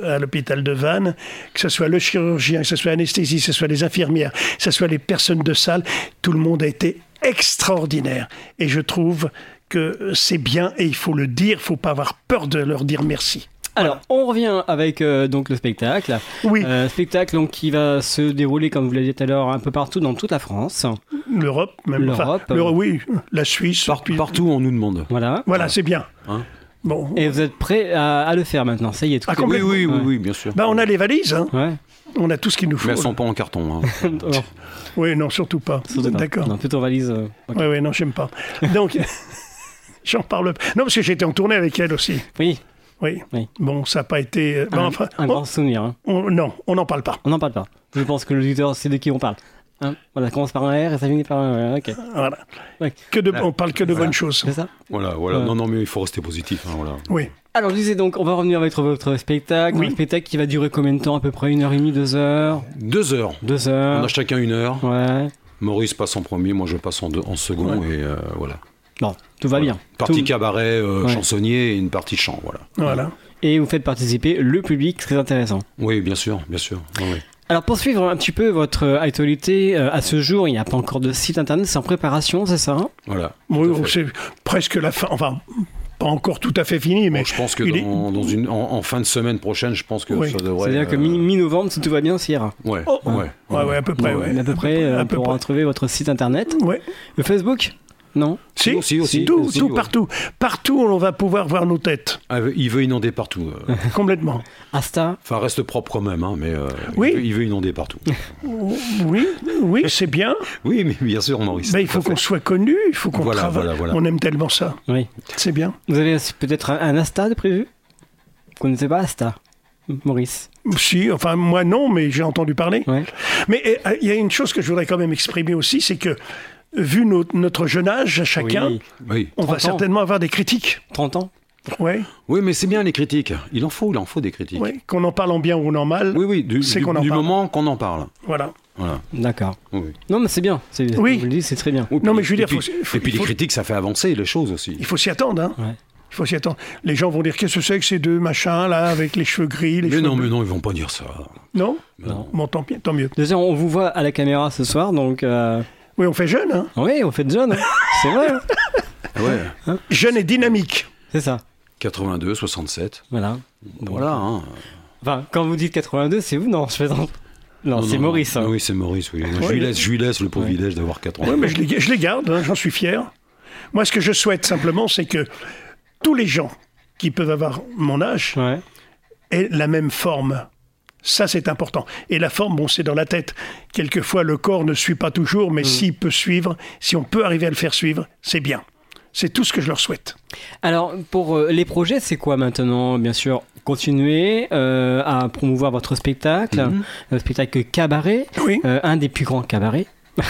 de Vannes, que ce soit le chirurgien, que ce soit l'anesthésie, que ce soit les infirmières, que ce soit les personnes de salle, tout le monde a été extraordinaire. Et je trouve que c'est bien et il faut le dire, il ne faut pas avoir peur de leur dire merci. Alors, on revient avec donc le spectacle. Oui. Spectacle donc, qui va se dérouler, comme vous l'avez dit tout à l'heure, un peu partout dans toute la France. L'Europe, même. L'Europe. Oui, la Suisse. Partout, on nous demande. Voilà, c'est bien. Hein? Bon. Et vous êtes prêts à le faire maintenant, ça y est. Tout Oui, bien sûr. On a les valises, hein. Ouais. On a tout ce qu'il nous faut. Mais elles sont pas en carton. Hein. Oui, non, surtout pas. D'accord. Non, plutôt valise. Okay. Oui, non, j'aime pas. Donc, j'en parle pas. Non, parce que j'étais en tournée avec elle aussi. Oui. Bon, ça n'a pas été... un grand souvenir. Hein. Non, on n'en parle pas. On n'en parle pas. Je pense que l'auditeur sait de qui on parle. Hein, voilà, commence par un R et ça finit par un R. Ok. Voilà. Ouais. On parle que de bonnes choses. C'est ça ? Voilà. Non, mais il faut rester positif. Hein, voilà. Oui. Alors, je disais donc, on va revenir avec votre spectacle. Oui. Un spectacle qui va durer combien de temps ? À peu près 1h30, 2 heures ? 2 heures. 2 heures. On a chacun 1 heure. Ouais. Maurice passe en premier, moi je passe en second, et voilà. Bon, tout va bien. Partie cabaret, chansonnier et une partie chant, voilà. Et vous faites participer le public, très intéressant. Oui, bien sûr. Oui. Alors, pour suivre un petit peu votre actualité, à ce jour, il n'y a pas encore de site internet, c'est en préparation, c'est ça ? Voilà. Oui, c'est presque la fin, enfin, pas encore tout à fait fini, mais... Bon, je pense que en fin de semaine prochaine, je pense que ça devrait... C'est-à-dire que mi-novembre, si tout va bien, ça ira. Ouais, à peu près, à peu près, on pourra trouver votre site internet. Ouais. Le Facebook ? Non. Si, aussi, tout, aussi, tout, ouais. partout, on va pouvoir voir nos têtes. Ah, il veut inonder partout. Complètement. Asta. Enfin, reste propre quand même, hein, mais Oui. il veut inonder partout. Oui, c'est bien. Oui, mais bien sûr, Maurice. Mais il faut qu'on soit connu, il faut qu'on Voilà, travaille. voilà. On aime tellement ça. Oui. C'est bien. Vous avez peut-être un Asta de prévu? Vous connaissez pas Asta, Maurice? Si, enfin moi non, mais j'ai entendu parler. Ouais. Mais il y a une chose que je voudrais quand même exprimer aussi, c'est que vu notre jeune âge à chacun, Oui. on va 30 ans. certainement avoir des critiques. 30 ans. Ouais, Oui, mais c'est bien les critiques. Il en faut des critiques. ouais, qu'on en parle en bien ou en mal. Oui, c'est qu'on en du parle. moment qu'on en parle. Voilà. Voilà. D'accord. Oui. Non, mais c'est bien. Oui. Vous le dites, c'est très bien. Oui, Non, mais je veux dire, et puis les critiques, ça fait avancer les choses aussi. Il faut s'y attendre, hein. Ouais. Il faut s'y attendre. Les gens vont dire qu'est-ce que c'est que ces deux machins là avec les cheveux gris, les Mais cheveux non, bleus. ils vont pas dire ça. Non. Non. Bon, tant mieux. Déjà, on vous voit à la caméra ce soir, donc... Oui, on fait jeune, hein. Oui, on fait de jeune. Hein. C'est vrai. Hein. Ah ouais. Jeune et dynamique. C'est ça. 82, 67. Voilà. Voilà. Hein. Enfin, quand vous dites 82, c'est vous? Non, je plaisante. Non, c'est Maurice. Hein. Oui, c'est Maurice, oui. Je lui laisse le privilège d'avoir 4 ans. Oui, mais je les garde, hein, j'en suis fier. Moi, ce que je souhaite simplement, c'est que tous les gens qui peuvent avoir mon âge Ouais. aient la même forme. Ça, c'est important. Et la forme, bon, c'est dans la tête. Quelquefois, le corps ne suit pas toujours, mais s'il peut suivre, si on peut arriver à le faire suivre, c'est bien. C'est tout ce que je leur souhaite. Alors, pour les projets, c'est quoi maintenant? Bien sûr, continuer à promouvoir votre spectacle, le spectacle Cabaret, Oui. Un des plus grands cabarets.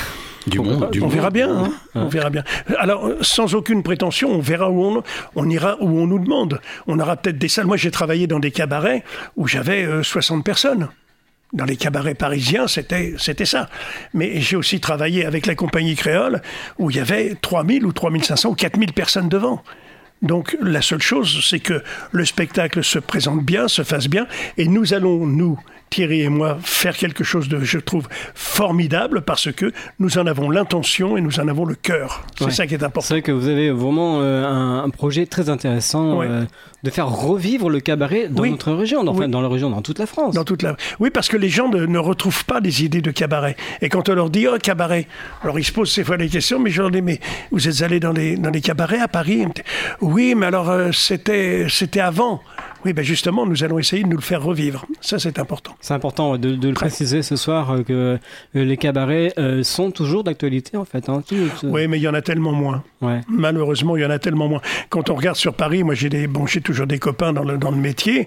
Du monde. On verra bien. Hein. On verra bien. Alors, sans aucune prétention, on verra où on ira où on nous demande. On aura peut-être des salles. Moi, j'ai travaillé dans des cabarets où j'avais 60 personnes. Dans les cabarets parisiens, c'était ça. Mais j'ai aussi travaillé avec la compagnie créole où il y avait 3000 ou 3500 ou 4000 personnes devant. Donc la seule chose, c'est que le spectacle se présente bien, se fasse bien, et nous allons, nous, Thierry et moi, faire quelque chose de, je trouve, formidable, parce que nous en avons l'intention et nous en avons le cœur. C'est Ouais. ça qui est C'est important. vrai que vous avez vraiment un projet très intéressant Ouais. de faire revivre le cabaret dans Oui. notre région, enfin Oui. dans la région, dans toute la France. Oui, parce que les gens ne retrouvent pas des idées de cabaret. Et quand on leur dit « Oh, cabaret », alors ils se posent ces fois les questions, mais je leur dis « Mais vous êtes allés dans les cabarets à Paris ?» Oui, mais alors c'était avant. Oui, ben justement, nous allons essayer de nous le faire revivre. Ça, c'est important. C'est important de le préciser ce soir que les cabarets sont toujours d'actualité en fait. Hein. Oui, mais il y en a tellement moins. Ouais. Malheureusement, il y en a tellement moins. Quand on regarde sur Paris, moi j'ai toujours des copains dans le métier.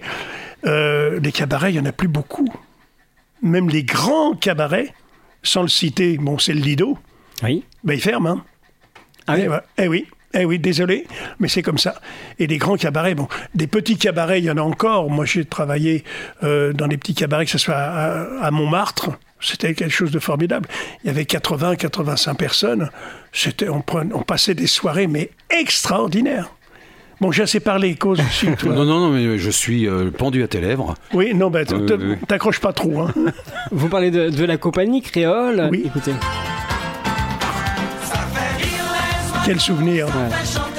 Les cabarets, il n'y en a plus beaucoup. Même les grands cabarets, sans le citer, bon, c'est le Lido, Oui. ben ils ferment. Hein. Ah oui. Eh oui, désolé, mais c'est comme ça. Et les grands cabarets, bon, des petits cabarets, il y en a encore. Moi, j'ai travaillé dans des petits cabarets, que ce soit à Montmartre. C'était quelque chose de formidable. Il y avait 80, 85 personnes. On passait des soirées, mais extraordinaires. Bon, j'ai assez parlé, cause aussi. Toi. Non, mais je suis pendu à tes lèvres. Oui, non, ben, oui. t'accroches pas trop. Hein. Vous parlez de la compagnie créole. Oui. Écoutez. Quel souvenir. Ouais.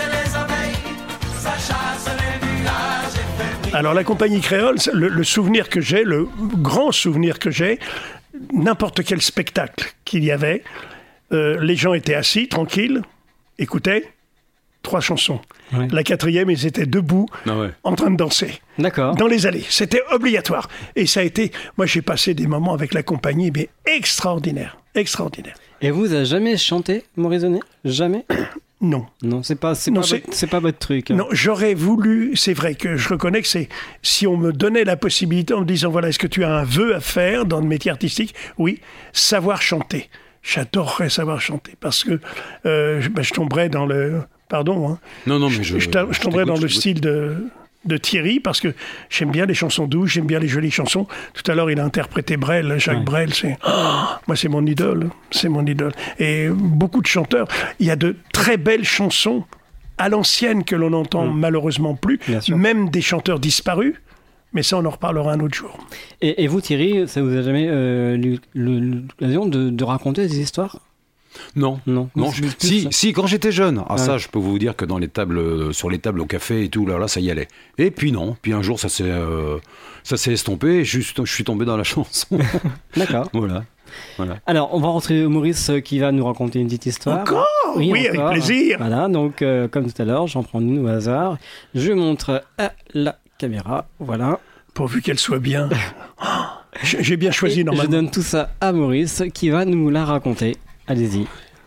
Alors, la compagnie créole, le souvenir que j'ai, le grand souvenir que j'ai, n'importe quel spectacle qu'il y avait, les gens étaient assis, tranquilles, écoutaient, 3 chansons. Ouais. La 4e, ils étaient debout, en train de danser. D'accord. Dans les allées. C'était obligatoire. Et ça a été... Moi, j'ai passé des moments avec la compagnie, mais extraordinaires. Extraordinaires. Et vous avez jamais chanté, Maurice Donnet? Jamais? Non. Non, c'est pas votre truc. Non, j'aurais voulu, c'est vrai que je reconnais que c'est, si on me donnait la possibilité en me disant, voilà, est-ce que tu as un vœu à faire dans le métier artistique? Oui, savoir chanter. J'adorerais savoir chanter, parce que je tomberais dans le... Pardon, hein. Non, mais je tomberais dans le style de Thierry, parce que j'aime bien les chansons douces, j'aime bien les jolies chansons. Tout à l'heure, il a interprété Brel, Jacques Brel, moi, c'est mon idole, Et beaucoup de chanteurs, il y a de très belles chansons à l'ancienne que l'on n'entend malheureusement plus, même des chanteurs disparus, mais ça, on en reparlera un autre jour. Et vous, Thierry, ça vous a jamais eu l'occasion de raconter des histoires? Non. Si, quand j'étais jeune. Ça, je peux vous dire que dans les tables, sur les tables au café et tout, là, ça y allait. Et puis non. Puis un jour, ça s'est estompé. Et je suis tombé dans la chanson. D'accord. Voilà. Alors, on va rentrer Maurice qui va nous raconter une petite histoire. Encore oui, avec plaisir. Voilà, donc comme tout à l'heure, j'en prends une au hasard. Je montre à la caméra, voilà. Pourvu qu'elle soit bien. J'ai bien choisi, et normalement. Je donne tout ça à Maurice qui va nous la raconter. Allez-y.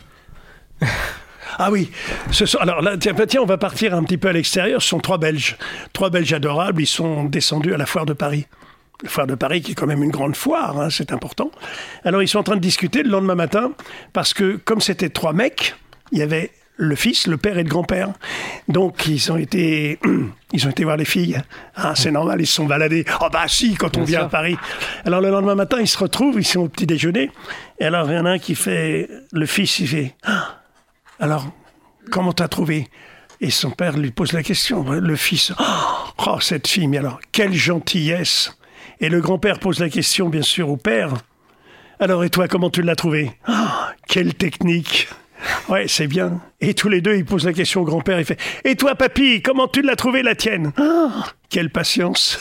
Ah oui, alors là, tiens, on va partir un petit peu à l'extérieur. Ce sont 3 Belges adorables. Ils sont descendus à la foire de Paris. La foire de Paris qui est quand même une grande foire, hein, c'est important. Alors ils sont en train de discuter le lendemain matin parce que comme c'était 3 mecs, il y avait le fils, le père et le grand-père. Donc ils ont été voir les filles. Ah, c'est normal, ils se sont baladés. Oh bah si, quand on vient à Paris. Alors le lendemain matin, ils se retrouvent, ils sont au petit déjeuner. Et alors il y en a un qui fait, le fils, il fait, alors comment t'as trouvé? Et son père lui pose la question. Le fils, oh cette fille, mais alors quelle gentillesse. Et le grand-père pose la question, bien sûr, au père. Alors, et toi, comment tu l'as trouvé? Quelle technique! Ouais, c'est bien. Et tous les deux, ils posent la question au grand-père. Il fait, et toi, papy, comment tu l'as trouvé, la tienne? Quelle patience!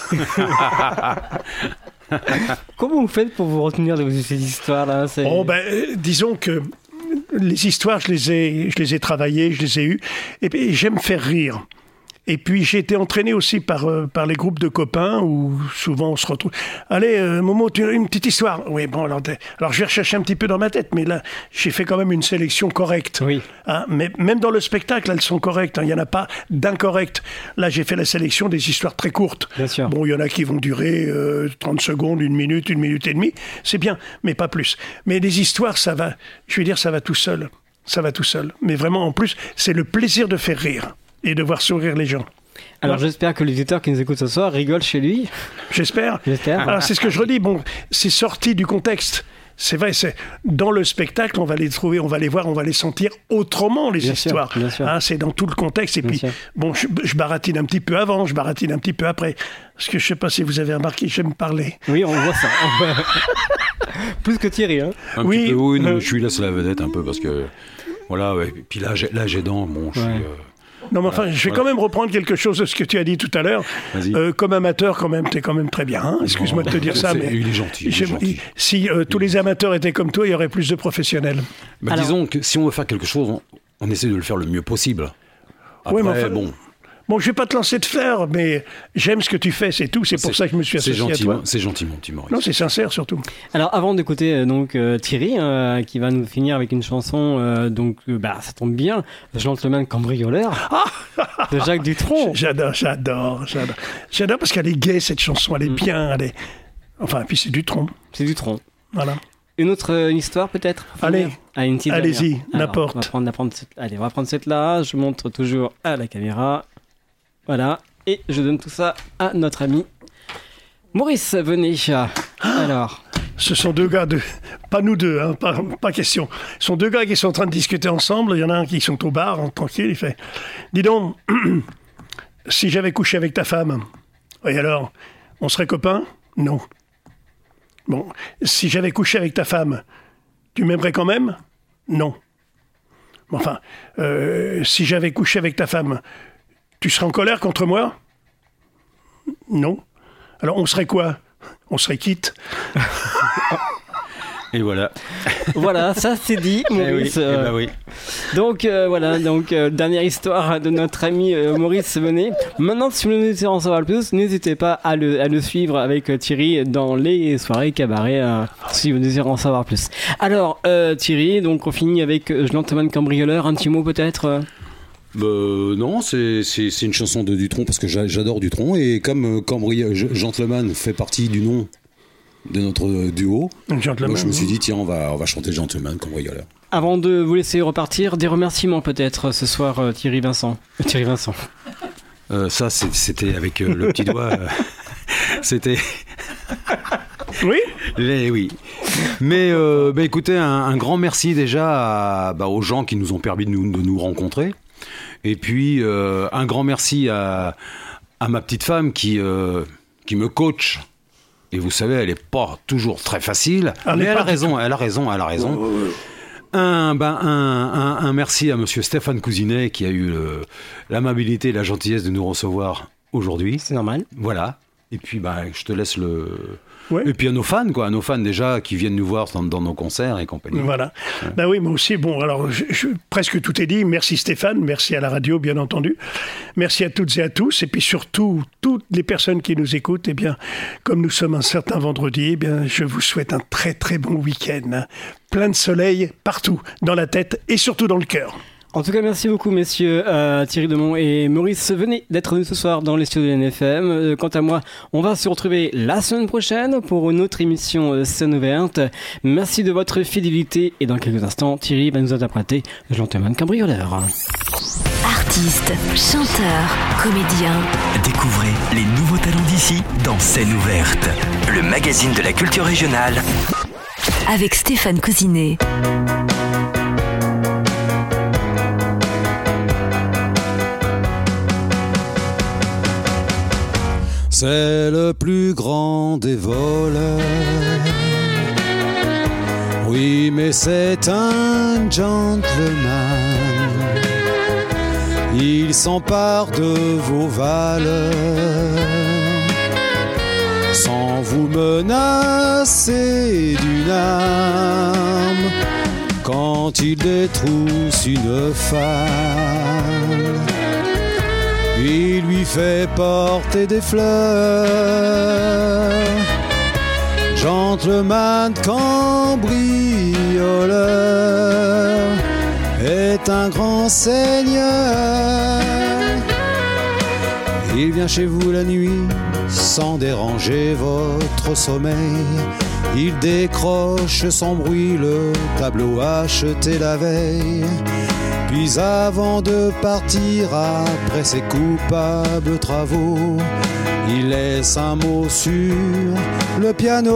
Comment vous faites pour vous retenir de ces histoires-là? Disons que les histoires, je les ai travaillées, je les ai eues. Et puis, j'aime faire rire. Et puis j'ai été entraîné aussi par les groupes de copains où souvent on se retrouve. Allez, Momo, tu as une petite histoire. Oui, bon, alors je vais rechercher un petit peu dans ma tête, mais là, j'ai fait quand même une sélection correcte. Oui. Hein, mais même dans le spectacle, elles sont correctes. Hein, il n'y en a pas d'incorrectes. Là, j'ai fait la sélection des histoires très courtes. Bien sûr. Bon, il y en a qui vont durer 30 secondes, 1 minute, 1 minute et demie. C'est bien, mais pas plus. Mais les histoires, ça va tout seul. Ça va tout seul. Mais vraiment, en plus, c'est le plaisir de faire rire. Et de voir sourire les gens. Alors j'espère que l'éditeur qui nous écoute ce soir rigole chez lui. J'espère. Alors c'est ce que je redis, bon, c'est sorti du contexte. C'est vrai, c'est dans le spectacle, on va les trouver, on va les voir, on va les sentir autrement, les histoires. Bien sûr. Hein, c'est dans tout le contexte. Et puis, bon, je baratine un petit peu avant, je baratine un petit peu après. Parce que je sais pas si vous avez remarqué, j'aime parler. Oui, on voit ça. Plus que Thierry, hein. Oui, non, je suis là, c'est la vedette un peu, parce que, voilà, ouais. Puis là, j'ai dents, bon, je suis... Non, mais enfin, je vais quand même reprendre quelque chose de ce que tu as dit tout à l'heure. Comme amateur, quand même, t'es quand même très bien. Hein. Excuse-moi de te dire ça, mais il est gentil. Si tous les amateurs étaient comme toi, il y aurait plus de professionnels. Alors, disons que si on veut faire quelque chose, on essaie de le faire le mieux possible. Après, mais enfin, bon, je vais pas te lancer de fleurs, mais j'aime ce que tu fais, c'est tout. C'est pour ça que je me suis associé à toi. C'est gentil, mon petit Maurice. Non, c'est sincère surtout. Alors, avant d'écouter Thierry, qui va nous finir avec une chanson, ça tombe bien, Gentleman Cambrioleur de Jacques Dutronc. J'adore parce qu'elle est gaie cette chanson, elle est bien, enfin, puis c'est Dutronc. C'est Dutronc. Voilà. Une autre histoire peut-être? Allez-y, n'importe. On va prendre cette-là. Je montre toujours à la caméra. Voilà. Et je donne tout ça à notre ami Maurice. Venez. Alors. Ce sont 2 gars pas nous deux, hein, pas question. Ce sont 2 gars qui sont en train de discuter ensemble. Il y en a un qui sont au bar, tranquille. Il fait, dis donc, si j'avais couché avec ta femme, et alors, on serait copains? Non. Bon, si j'avais couché avec ta femme, tu m'aimerais quand même? Non. Enfin, si j'avais couché avec ta femme, tu serais en colère contre moi? Non. Alors on serait quoi? On serait quitte. Et voilà. Voilà, ça c'est dit, Maurice. Oui. Donc voilà, dernière histoire de notre ami Maurice Venet. Maintenant, si vous voulez en savoir plus, n'hésitez pas à le suivre avec Thierry dans les soirées cabaret, si vous désirez en savoir plus. Alors, Thierry, donc on finit avec Gentleman Cambrioleur, un petit mot peut-être Non, c'est une chanson de Dutronc parce que j'adore Dutronc et comme Gentleman fait partie du nom de notre duo, moi je me suis dit tiens on va chanter Gentleman Cambrioleur. Avant de vous laisser repartir, des remerciements peut-être ce soir Thierry Vincent. Ça c'était avec le petit doigt. C'était. Oui. Oui. Mais écoutez, un grand merci déjà aux gens qui nous ont permis de nous rencontrer. Et puis un grand merci à ma petite femme qui me coach. Et vous savez, elle n'est pas toujours très facile, mais elle a raison. Un merci à monsieur Stéphane Cousinet qui a eu l'amabilité et la gentillesse de nous recevoir aujourd'hui. C'est normal. Voilà. Et puis je te laisse Ouais. Et puis à nos fans déjà qui viennent nous voir dans nos concerts et compagnie. Voilà. Ouais. Ben oui, moi aussi. Bon, alors presque tout est dit. Merci Stéphane, merci à la radio, bien entendu. Merci à toutes et à tous. Et puis surtout, toutes les personnes qui nous écoutent, eh bien, comme nous sommes un certain vendredi, eh bien, je vous souhaite un très très bon week-end. Plein de soleil partout, dans la tête et surtout dans le cœur. En tout cas, merci beaucoup, messieurs Thierry Demont et Maurice. Venez d'être venus ce soir dans les studios de NFM. Quant à moi, on va se retrouver la semaine prochaine pour une autre émission Scène ouverte. Merci de votre fidélité. Et dans quelques instants, Thierry va nous interpréter Gentleman Cambrioleur. Artistes, chanteurs, comédiens. Découvrez les nouveaux talents d'ici dans Scène ouverte, le magazine de la culture régionale. Avec Stéphane Cousinet. C'est le plus grand des voleurs. Oui, mais c'est un gentleman. Il s'empare de vos valeurs sans vous menacer d'une arme. Quand il détrousse une femme, il lui fait porter des fleurs. Gentleman cambrioleur est un grand seigneur. Il vient chez vous la nuit sans déranger votre sommeil. Il décroche sans bruit le tableau acheté la veille. Puis avant de partir après ses coupables travaux, il laisse un mot sur le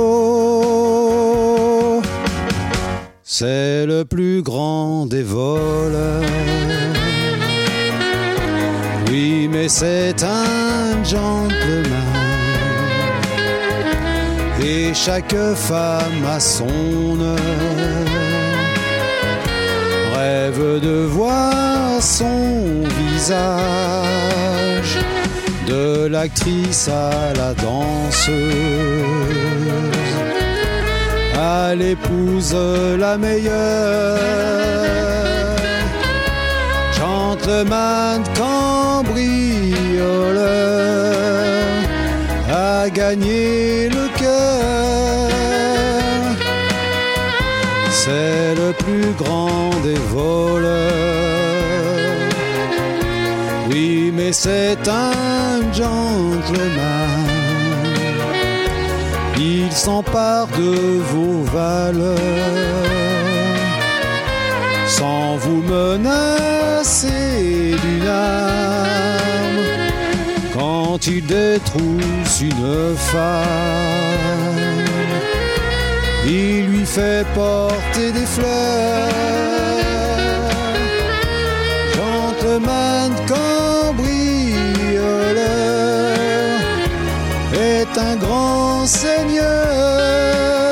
piano. C'est le plus grand des voleurs. Oui, mais c'est un gentleman. Et chaque femme a son heure. Rêve de voir son visage, de l'actrice à la danseuse, à l'épouse la meilleure. Gentleman cambrioleur a gagné le cœur. C'est le plus grand des voleurs. Oui, mais c'est un gentleman. Il s'empare de vos valeurs sans vous menacer d'une arme. Quand il détrousse une femme, il lui fait porter des fleurs. Gentleman cambrioleur est un grand seigneur.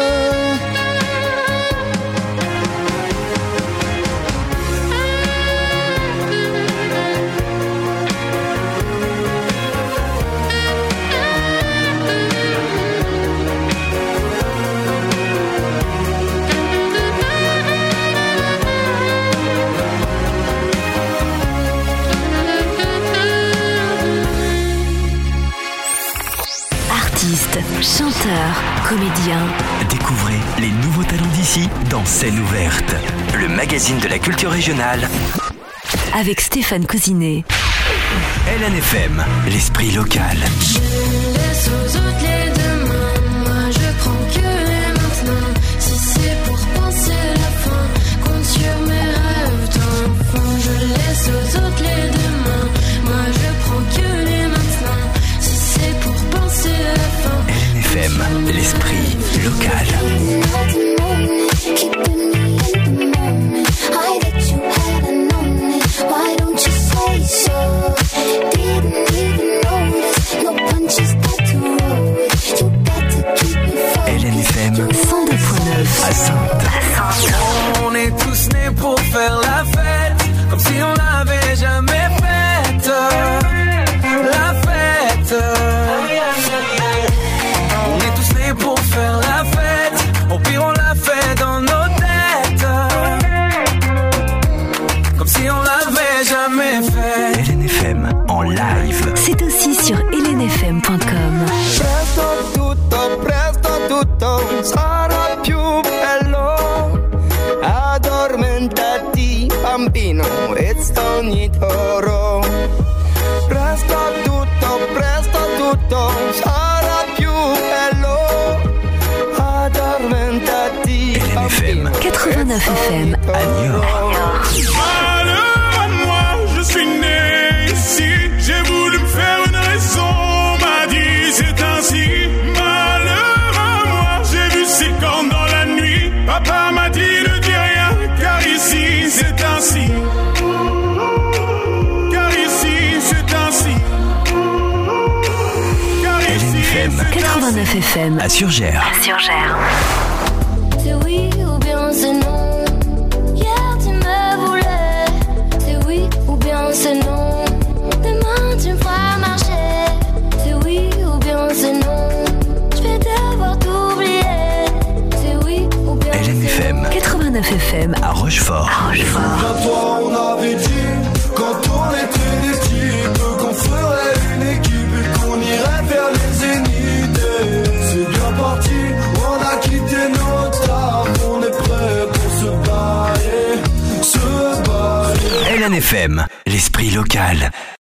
Chanteurs, comédiens. Découvrez les nouveaux talents d'ici dans Scène ouverte, le magazine de la culture régionale. Avec Stéphane Cousinet. LNFM, l'esprit local. Je laisse aux autres les demain, moi je prends que les maintenant. Si c'est pour penser la fin, compte sur mes rêves d'enfant. Je laisse aux autres les demain, moi je prends que les maintenant. Si c'est pour penser la fin. LNFM, l'esprit local. LNFM 102.9 à Saint. LNFM en live. C'est aussi sur lnfm.com. Presto tutto sarà più bello. Addormentati bambino e sognitoro. Presto tutto sarà più bello. Addormentati LNFM 89 FM à Niort. Malheur à moi, je suis né ici. J'ai voulu me faire une raison, m'a dit c'est ainsi. Malheur à moi, j'ai vu ses cornes dans la nuit. Papa m'a dit ne dis rien, car ici c'est ainsi. Car ici c'est ainsi. Car ici LNFM 89 FM à Surgères. C'est oui ou bien c'est non. Hier tu me voulais. C'est oui ou bien c'est non. Demain tu me feras marcher. C'est oui ou bien c'est non. Je vais devoir t'oublier. C'est oui ou bien c'est non. LNFM 89 FM à Rochefort. Toi on avait dit, quand on était des types, qu'on ferait une équipe et qu'on irait vers les zéniths. C'est bien parti, on a quitté nos tables, on est prêt pour se bailler. LNFM, l'esprit local.